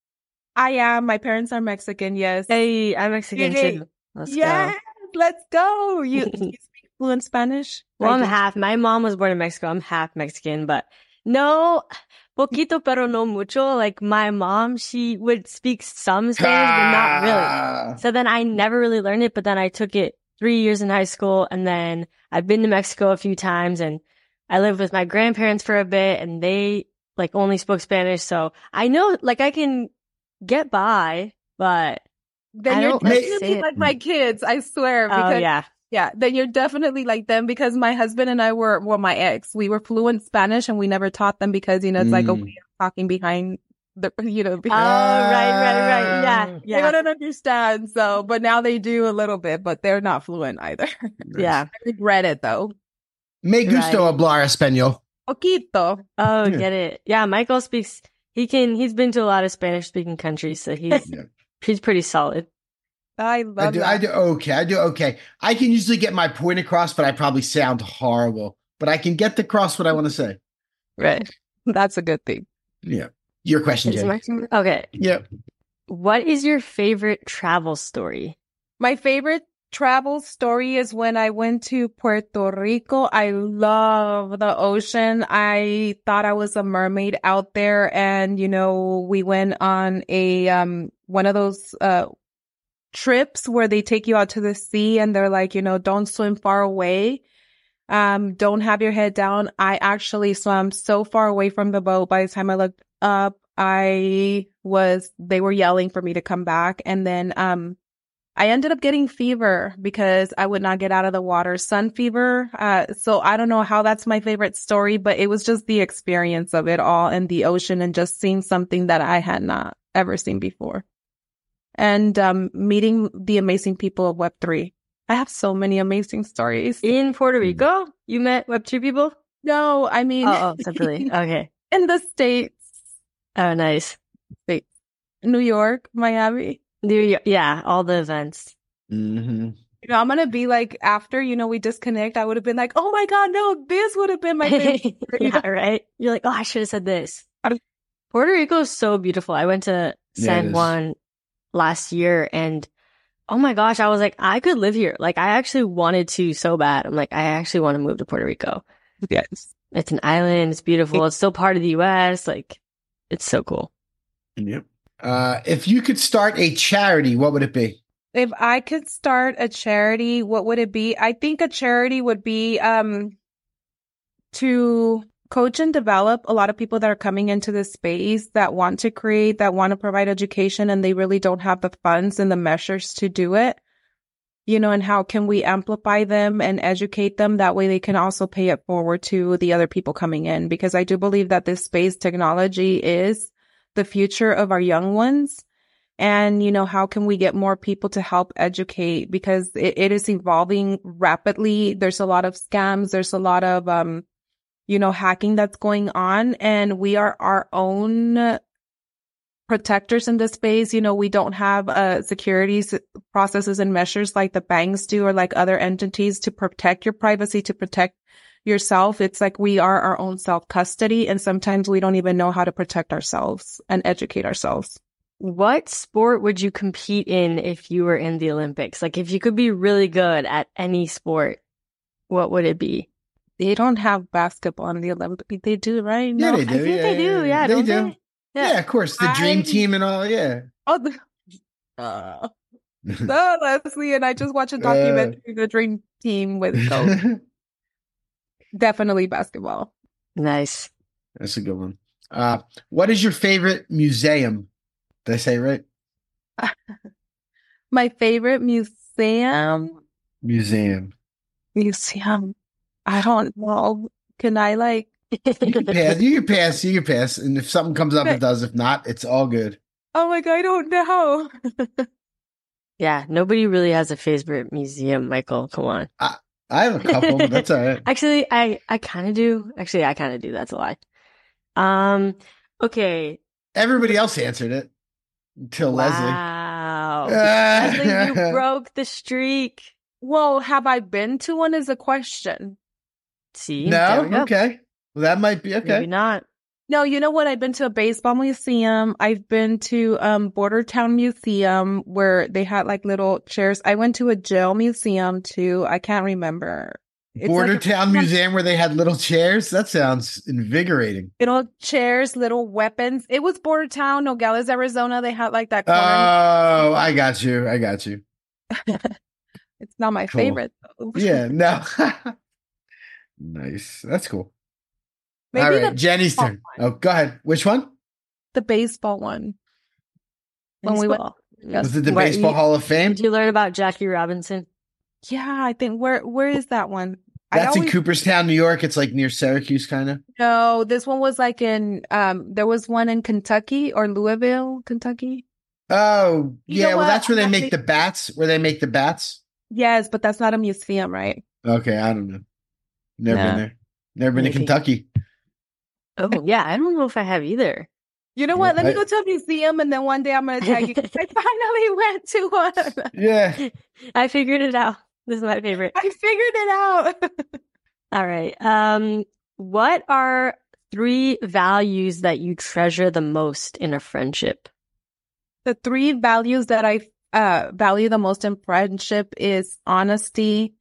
I am. My parents are Mexican. Yes. Hey, I'm Mexican Hey. too. Let's yes. go. Let's go. You, you speak fluent Spanish? Well, I I'm do. half. My mom was born in Mexico. I'm half Mexican, but no, poquito pero no mucho. Like my mom, she would speak some Spanish, but not really. Ah. So then I never really learned it, but then I took it three years in high school, and then I've been to Mexico a few times, and I lived with my grandparents for a bit, and they like only spoke Spanish. So I know, like I can get by, but Then I you're don't, like, definitely say it. like my kids. I swear. oh Because yeah. Yeah, then you're definitely like them because my husband and I were, well, my ex, we were fluent Spanish and we never taught them because, you know, it's like a Mm. way of talking behind the, you know, Oh, right, right, right. Yeah, Ah. they yeah, wouldn't understand. So, but now they do a little bit, but they're not fluent either. yeah. I regret it though. Me gusto Right. hablar español. Poquito. Oh, Yeah. get it. Yeah, Michael speaks, he can, he's been to a lot of Spanish speaking countries, so he's, Yeah. he's pretty solid. I love I do. that. I do okay. I do okay. I can usually get my point across, but I probably sound horrible. But I can get across what I want to say. Right. That's a good thing. Yeah. Your question, Is it Jenny. my turn? Okay. Yep. What is your favorite travel story? My favorite travel story is when I went to Puerto Rico. I love the ocean. I thought I was a mermaid out there. And, you know, we went on a, um, one of those, uh, trips where they take you out to the sea and they're like, you know, don't swim far away. Um, don't have your head down. I actually swam so far away from the boat. By the time I looked up, I was, they were yelling for me to come back. And then, um, I ended up getting fever because I would not get out of the water, sun fever. Uh, so I don't know how that's my favorite story, but it was just the experience of it all in the ocean and just seeing something that I had not ever seen before. And, um, meeting the amazing people of Web three. I have so many amazing stories. In Puerto Rico, you met Web two people? No, I mean, Oh, oh, separately. Okay. in the States, Oh, nice. States, New York, Miami. New York- Yeah, all the events. Mm-hmm. You know, I'm going to be like, after, you know, we disconnect, I would have been like, oh my God, no, this would have been my favorite. Yeah, right? You're like, oh, I should have said this. Puerto Rico is so beautiful. I went to Yeah, it San is. Juan last year, and oh my gosh, I was like, I could live here. Like, I actually wanted to so bad. I'm like, I actually want to move to Puerto Rico. Yes. It's an island. It's beautiful. It's still part of the U S. Like, it's so cool. Yep. Uh, if you could start a charity, what would it be? If I could start a charity, what would it be? I think a charity would be um to coach and develop a lot of people that are coming into this space that want to create, that want to provide education, and they really don't have the funds and the measures to do it. You know, and how can we amplify them and educate them? That way they can also pay it forward to the other people coming in, because I do believe that this space technology is the future of our young ones. And, you know, how can we get more people to help educate? Because it, it is evolving rapidly. There's a lot of scams. There's a lot of, um, you know, hacking that's going on. And we are our own protectors in this space. You know, we don't have uh, securities processes and measures like the banks do or like other entities to protect your privacy, to protect yourself. It's like we are our own self-custody, and sometimes we don't even know how to protect ourselves and educate ourselves. What sport would you compete in if you were in the Olympics? Like if you could be really good at any sport, what would it be? They don't have basketball in the Olympics. They do, right? Yeah, No. they do. I think yeah, they do. yeah, Yeah, they don't do. they? Yeah. Yeah. of course. The dream I- team and all. Yeah. Oh, the, uh, no, Leslie, and I just watched a documentary, The Dream Team with Coach. Definitely basketball. Nice. That's a good one. Uh, what is your favorite museum? Did I say it right? My favorite museum. Museum. Museum. I don't know. Can I like? You can pass. You can pass. You can pass. And if something comes up, it does. If not, it's all good. Oh my God, I don't know. Yeah, nobody really has a favorite museum, Michael. Come on. I, I have a couple, but that's all right. Actually, I, I kind of do. Actually, I kind of do. That's a lie. Um, okay. Everybody else answered it until Leslie. Wow. Leslie, you broke the streak. Well, have I been to one is a question. See? There we No? go. Okay. Well, that might be okay. Maybe not. No, you know what? I've been to a baseball museum. I've been to um Bordertown Museum where they had like little chairs. I went to a jail museum too. I can't remember. It's Bordertown like a- Museum where they had little chairs? That sounds invigorating. Little chairs, little weapons. It was Bordertown, Nogales, Arizona. They had like that corner. Oh, I got you. I got you. It's not my Cool. favorite though. Yeah, no. Nice. That's cool. Maybe All right, the Jenny's baseball turn. Oh, go ahead. Which one? The baseball one. When we went- Baseball. Was it the Where Baseball you- Hall of Fame? Did you learn about Jackie Robinson? Yeah, I think where where is that one? I That's in always- Cooperstown, New York. It's like near Syracuse, kind of. No, this one was like in um there was one in Kentucky or Louisville, Kentucky. Oh, You yeah. know Well, what? that's where they I'm make actually- the bats. Where they make the bats. Yes, but that's not a museum, right? Okay, I don't know. Never No. been there. Never been Maybe. to Kentucky. Oh, yeah. I don't know if I have either. You know Yeah, what? Let me I- go to a museum and then one day I'm gonna tag you. I finally went to one. Yeah. I figured it out. This is my favorite. I figured it out. All right. Um, what are three values that you treasure the most in a friendship? The three values that I uh value the most in friendship is honesty,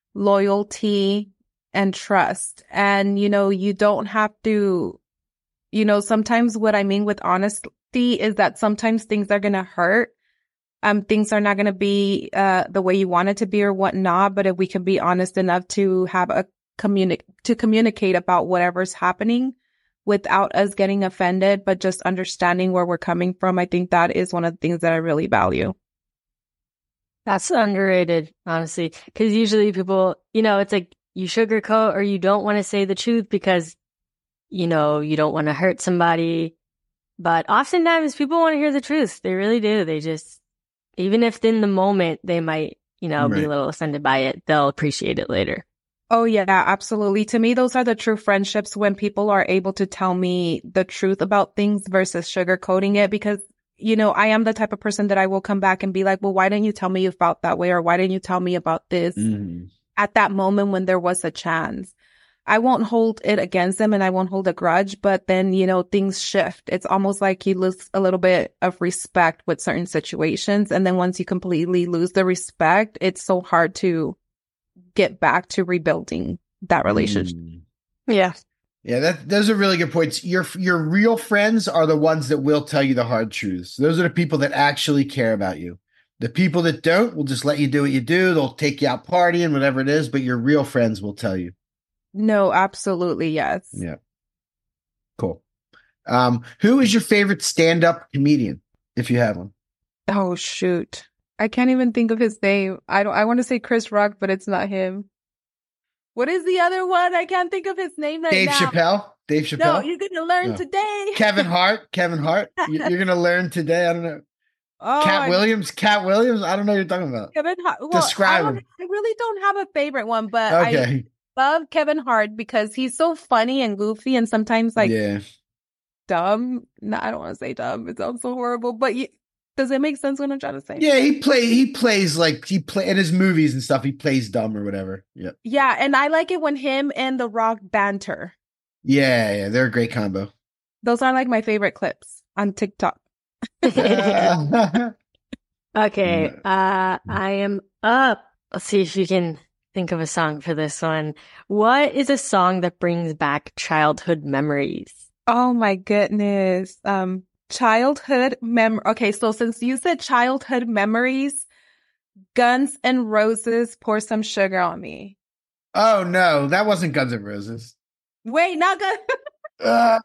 loyalty, and trust. And, you know, you don't have to, you know, sometimes what I mean with honesty is that sometimes things are going to hurt. Um, things are not going to be, uh, the way you want it to be or whatnot. But if we can be honest enough to have a communic, to communicate about whatever's happening without us getting offended, but just understanding where we're coming from, I think that is one of the things that I really value. That's underrated, honestly, because usually people, you know, it's like you sugarcoat or you don't want to say the truth because, you know, you don't want to hurt somebody. But oftentimes people want to hear the truth. They really do. They just, even if in the moment they might, you know, be Right. a little offended by it, they'll appreciate it later. Oh, yeah, absolutely. To me, those are the true friendships when people are able to tell me the truth about things versus sugarcoating it. Because, you know, I am the type of person that I will come back and be like, well, why didn't you tell me you felt that way? Or why didn't you tell me about this Mhm. at that moment when there was a chance? I won't hold it against them and I won't hold a grudge, but then, you know, things shift. It's almost like you lose a little bit of respect with certain situations. And then once you completely lose the respect, it's so hard to get back to rebuilding that relationship. Mm. Yeah. Yeah, that those are really good points. Your your real friends are the ones that will tell you the hard truths. Those are the people that actually care about you. The people that don't will just let you do what you do. They'll take you out partying, whatever it is, but your real friends will tell you. No, absolutely. Yes. Yeah. Cool. Um, who is your favorite stand-up comedian, if you have one? Oh, shoot. I can't even think of his name. I don't, I want to say Chris Rock, but it's not him. What is the other one? I can't think of his name right Dave now. Chappelle? Dave Chappelle? No, you're going to learn No. today. Kevin Hart? Kevin Hart? You- You're going to learn today? I don't know. Oh, Cat I- Williams? Cat Williams? I don't know what you're talking about. Kevin Hart. Well, Describe I, don't- him. I really don't have a favorite one, but I Okay. love Kevin Hart because he's so funny and goofy and sometimes like yeah. dumb. No, I don't want to say dumb. It sounds so horrible. But you, does it make sense what I'm trying to say? Yeah, he play he plays like he play in his movies and stuff. He plays dumb or whatever. Yeah, Yeah, and I like it when him and The Rock banter. yeah, yeah. They're a great combo. Those are like my favorite clips on TikTok. Okay, uh, I am up. Let's see if you can think of a song for this one. What is a song that brings back childhood memories? Oh my goodness. Um, childhood mem. Okay, so since you said childhood memories, Guns N' Roses, Pour Some Sugar on Me. Oh no, that wasn't Guns N' Roses. Wait, not Guns. Uh,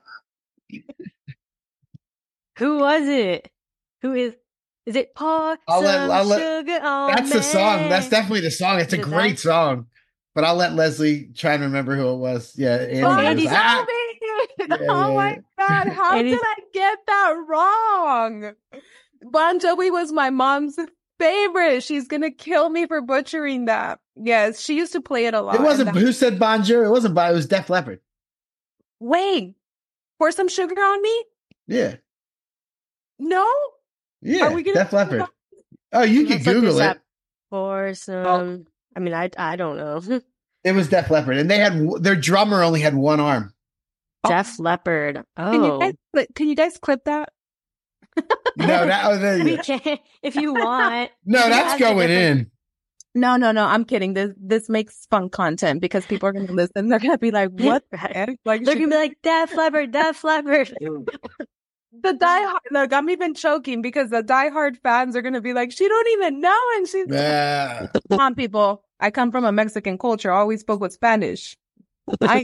Who was it? Who is? Is it Pour I'll let- Some I'll let- Sugar on that's the song. That's Me? definitely the song. It's a Is it great that? song. But I'll let Leslie try and remember who it was. Yeah, Andy Oh, knows. Andy's- Ah! oh yeah, my God, how Andy's- did I get that wrong? Bon Jovi was my mom's favorite. She's gonna kill me for butchering that. Yes, she used to play it a lot. It wasn't And that- who said Bon Jovi. It wasn't Bon. It was Def Leppard. Wait, Pour Some Sugar on Me? Yeah, No? yeah. Are we gonna- Def Leppard. Oh, you can Let's look Google this it. up. Pour some. I mean, I I don't know. It was Def Leppard, and they had their drummer only had one arm. Def Leppard. Can you Oh, guys, cli- can you guys clip that? No, that oh, there we you go. can if you want. No, She that's has a going different- in. No, no, no. I'm kidding. This this makes fun content because people are gonna listen. They're gonna be like, "What the heck?" Like, They're she- gonna be like Def Leppard, Def Leppard. the diehard. Look, I'm even choking because the diehard fans are gonna be like, "She don't even know," and she's Yeah. come on, people. I come from a Mexican culture. I always spoke with Spanish. I,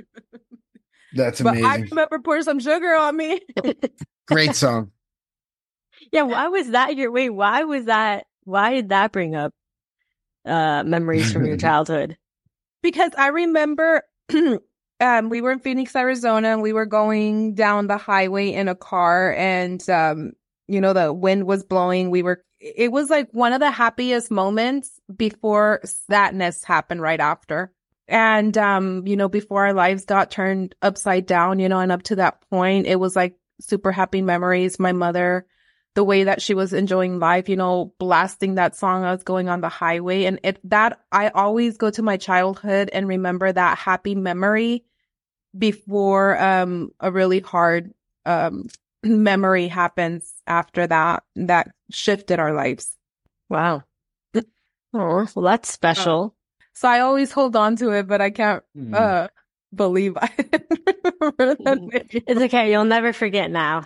That's but I amazing. remember Pour Some Sugar on Me. Great song. Yeah, why was that your wait? Why was that? Why did that bring up uh memories from your childhood? Because I remember um, we were in Phoenix, Arizona, and we were going down the highway in a car, and um, you know, the wind was blowing. We were, it was like one of the happiest moments before sadness happened right after. And, um, you know, before our lives got turned upside down, you know, and up to that point, it was like super happy memories. My mother, the way that she was enjoying life, you know, blasting that song I was going on the highway. And it, that, I always go to my childhood and remember that happy memory before, um, a really hard, um, memory happens after that, that shifted our lives. Wow. Oh, well, that's special. So I always hold on to it, but I can't, Mm. uh, believe I remember that. It's okay. You'll never forget now.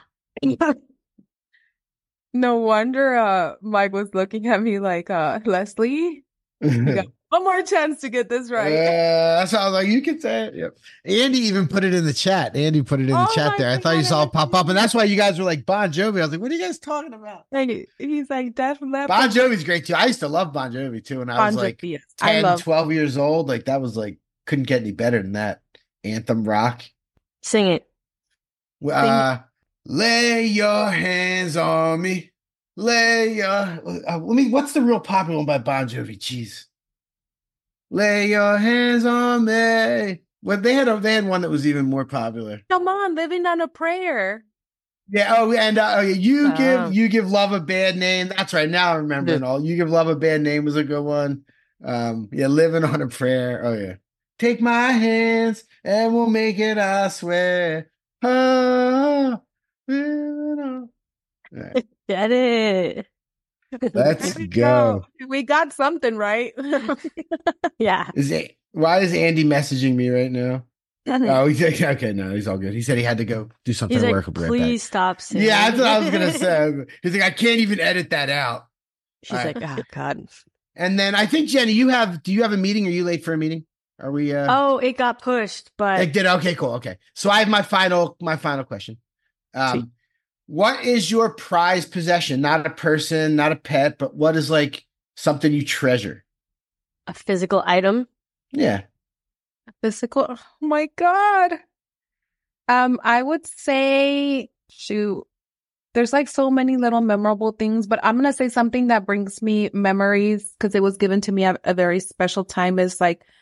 No wonder, uh, Mike was looking at me like, uh, Leslie, you got one more chance to get this right. Yeah, that's how I was like, you can say it. Yep. Andy even put it in the chat. Andy put it in the Oh chat my there. I thought you God, saw I it pop up, and that's why you guys were like Bon Jovi. I was like, what are you guys talking about? Like, he's like, Def Leppard. Bon Jovi's great too. I used to love Bon Jovi too when I was Bon like Jovi, yes. I ten, love- twelve years old. Like that was like, couldn't get any better than that. Anthem rock. Sing it. Uh, lay your hands on me. Lay your, uh, let me, what's the real popular one by Bon Jovi? Jeez. Lay your hands on me. Well, they had a, they had one that was even more popular. Come on, living on a prayer. Yeah. Oh, and uh, oh, yeah, you Oh. give you give love a bad name. That's right. Now I remember it all. You give love a bad name was a good one. Um, yeah, living on a prayer. Oh yeah. Take my hands and we'll make it. I swear. Oh, living on. All right. Get it. Let's There we go. We got something right. Yeah. Is it? Why is Andy messaging me right now? Oh, he's okay. No, he's all good. He said he had to go do something He's at like, work. He'll be right back. please stop singing. Yeah, that's what I was gonna say. He's like, I can't even edit that out. She's All like, right. oh God. And then I think Jenny, you have. Do you have a meeting? Are you late for a meeting? Are we? Uh, Oh, it got pushed, but it did. Okay, cool. Okay, so I have my final, my final question. Um, what is your prized possession? Not a person, not a pet, but what is like something you treasure? a physical item. Yeah. Physical. Oh my God. Um, I would say, shoot, there's like so many little memorable things, but I'm going to say something that brings me memories because it was given to me at a very special time is like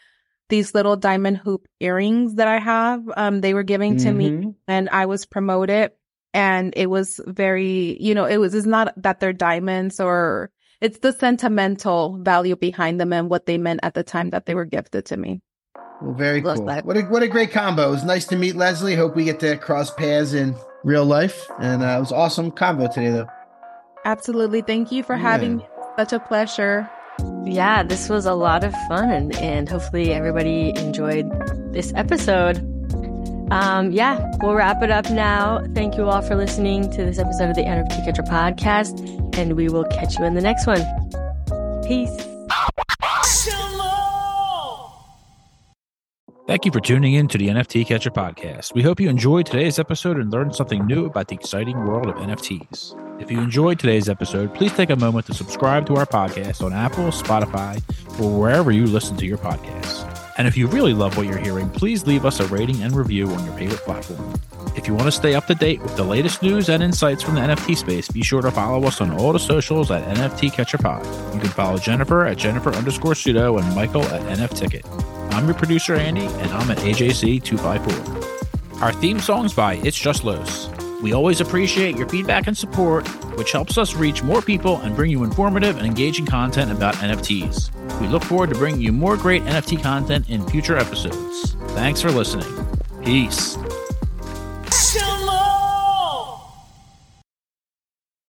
these little diamond hoop earrings that I have. Um, they were giving to Mhm. me and I was promoted, and it was very, you know, it was, it's not that they're diamonds, or it's the sentimental value behind them and what they meant at the time that they were gifted to me. Well, very Love cool. that. What a what a great combo. It was nice to meet Leslie. Hope we get to cross paths in real life. And uh, it was awesome combo today, though. Absolutely. Thank you for having me. Such a pleasure. Yeah, this was a lot of fun, and, and hopefully everybody enjoyed this episode. Um, yeah, we'll wrap it up now. Thank you all for listening to this episode of the N F T Catcher podcast, and we will catch you in the next one. Peace. Thank you for tuning in to the N F T Catcher podcast. We hope you enjoyed today's episode and learned something new about the exciting world of N F Ts. If you enjoyed today's episode, please take a moment to subscribe to our podcast on Apple, Spotify, or wherever you listen to your podcasts. And if you really love what you're hearing, please leave us a rating and review on your favorite platform. If you want to stay up to date with the latest news and insights from the N F T space, be sure to follow us on all the socials at N F T Catcher Pod. You can follow Jennifer at Jennifer underscore pseudo and Michael at N F Ticket. I'm your producer, Andy, and I'm at A J C two five four. Our theme song's by It's Just Los. We always appreciate your feedback and support, which helps us reach more people and bring you informative and engaging content about N F Ts. We look forward to bringing you more great N F T content in future episodes. Thanks for listening. Peace.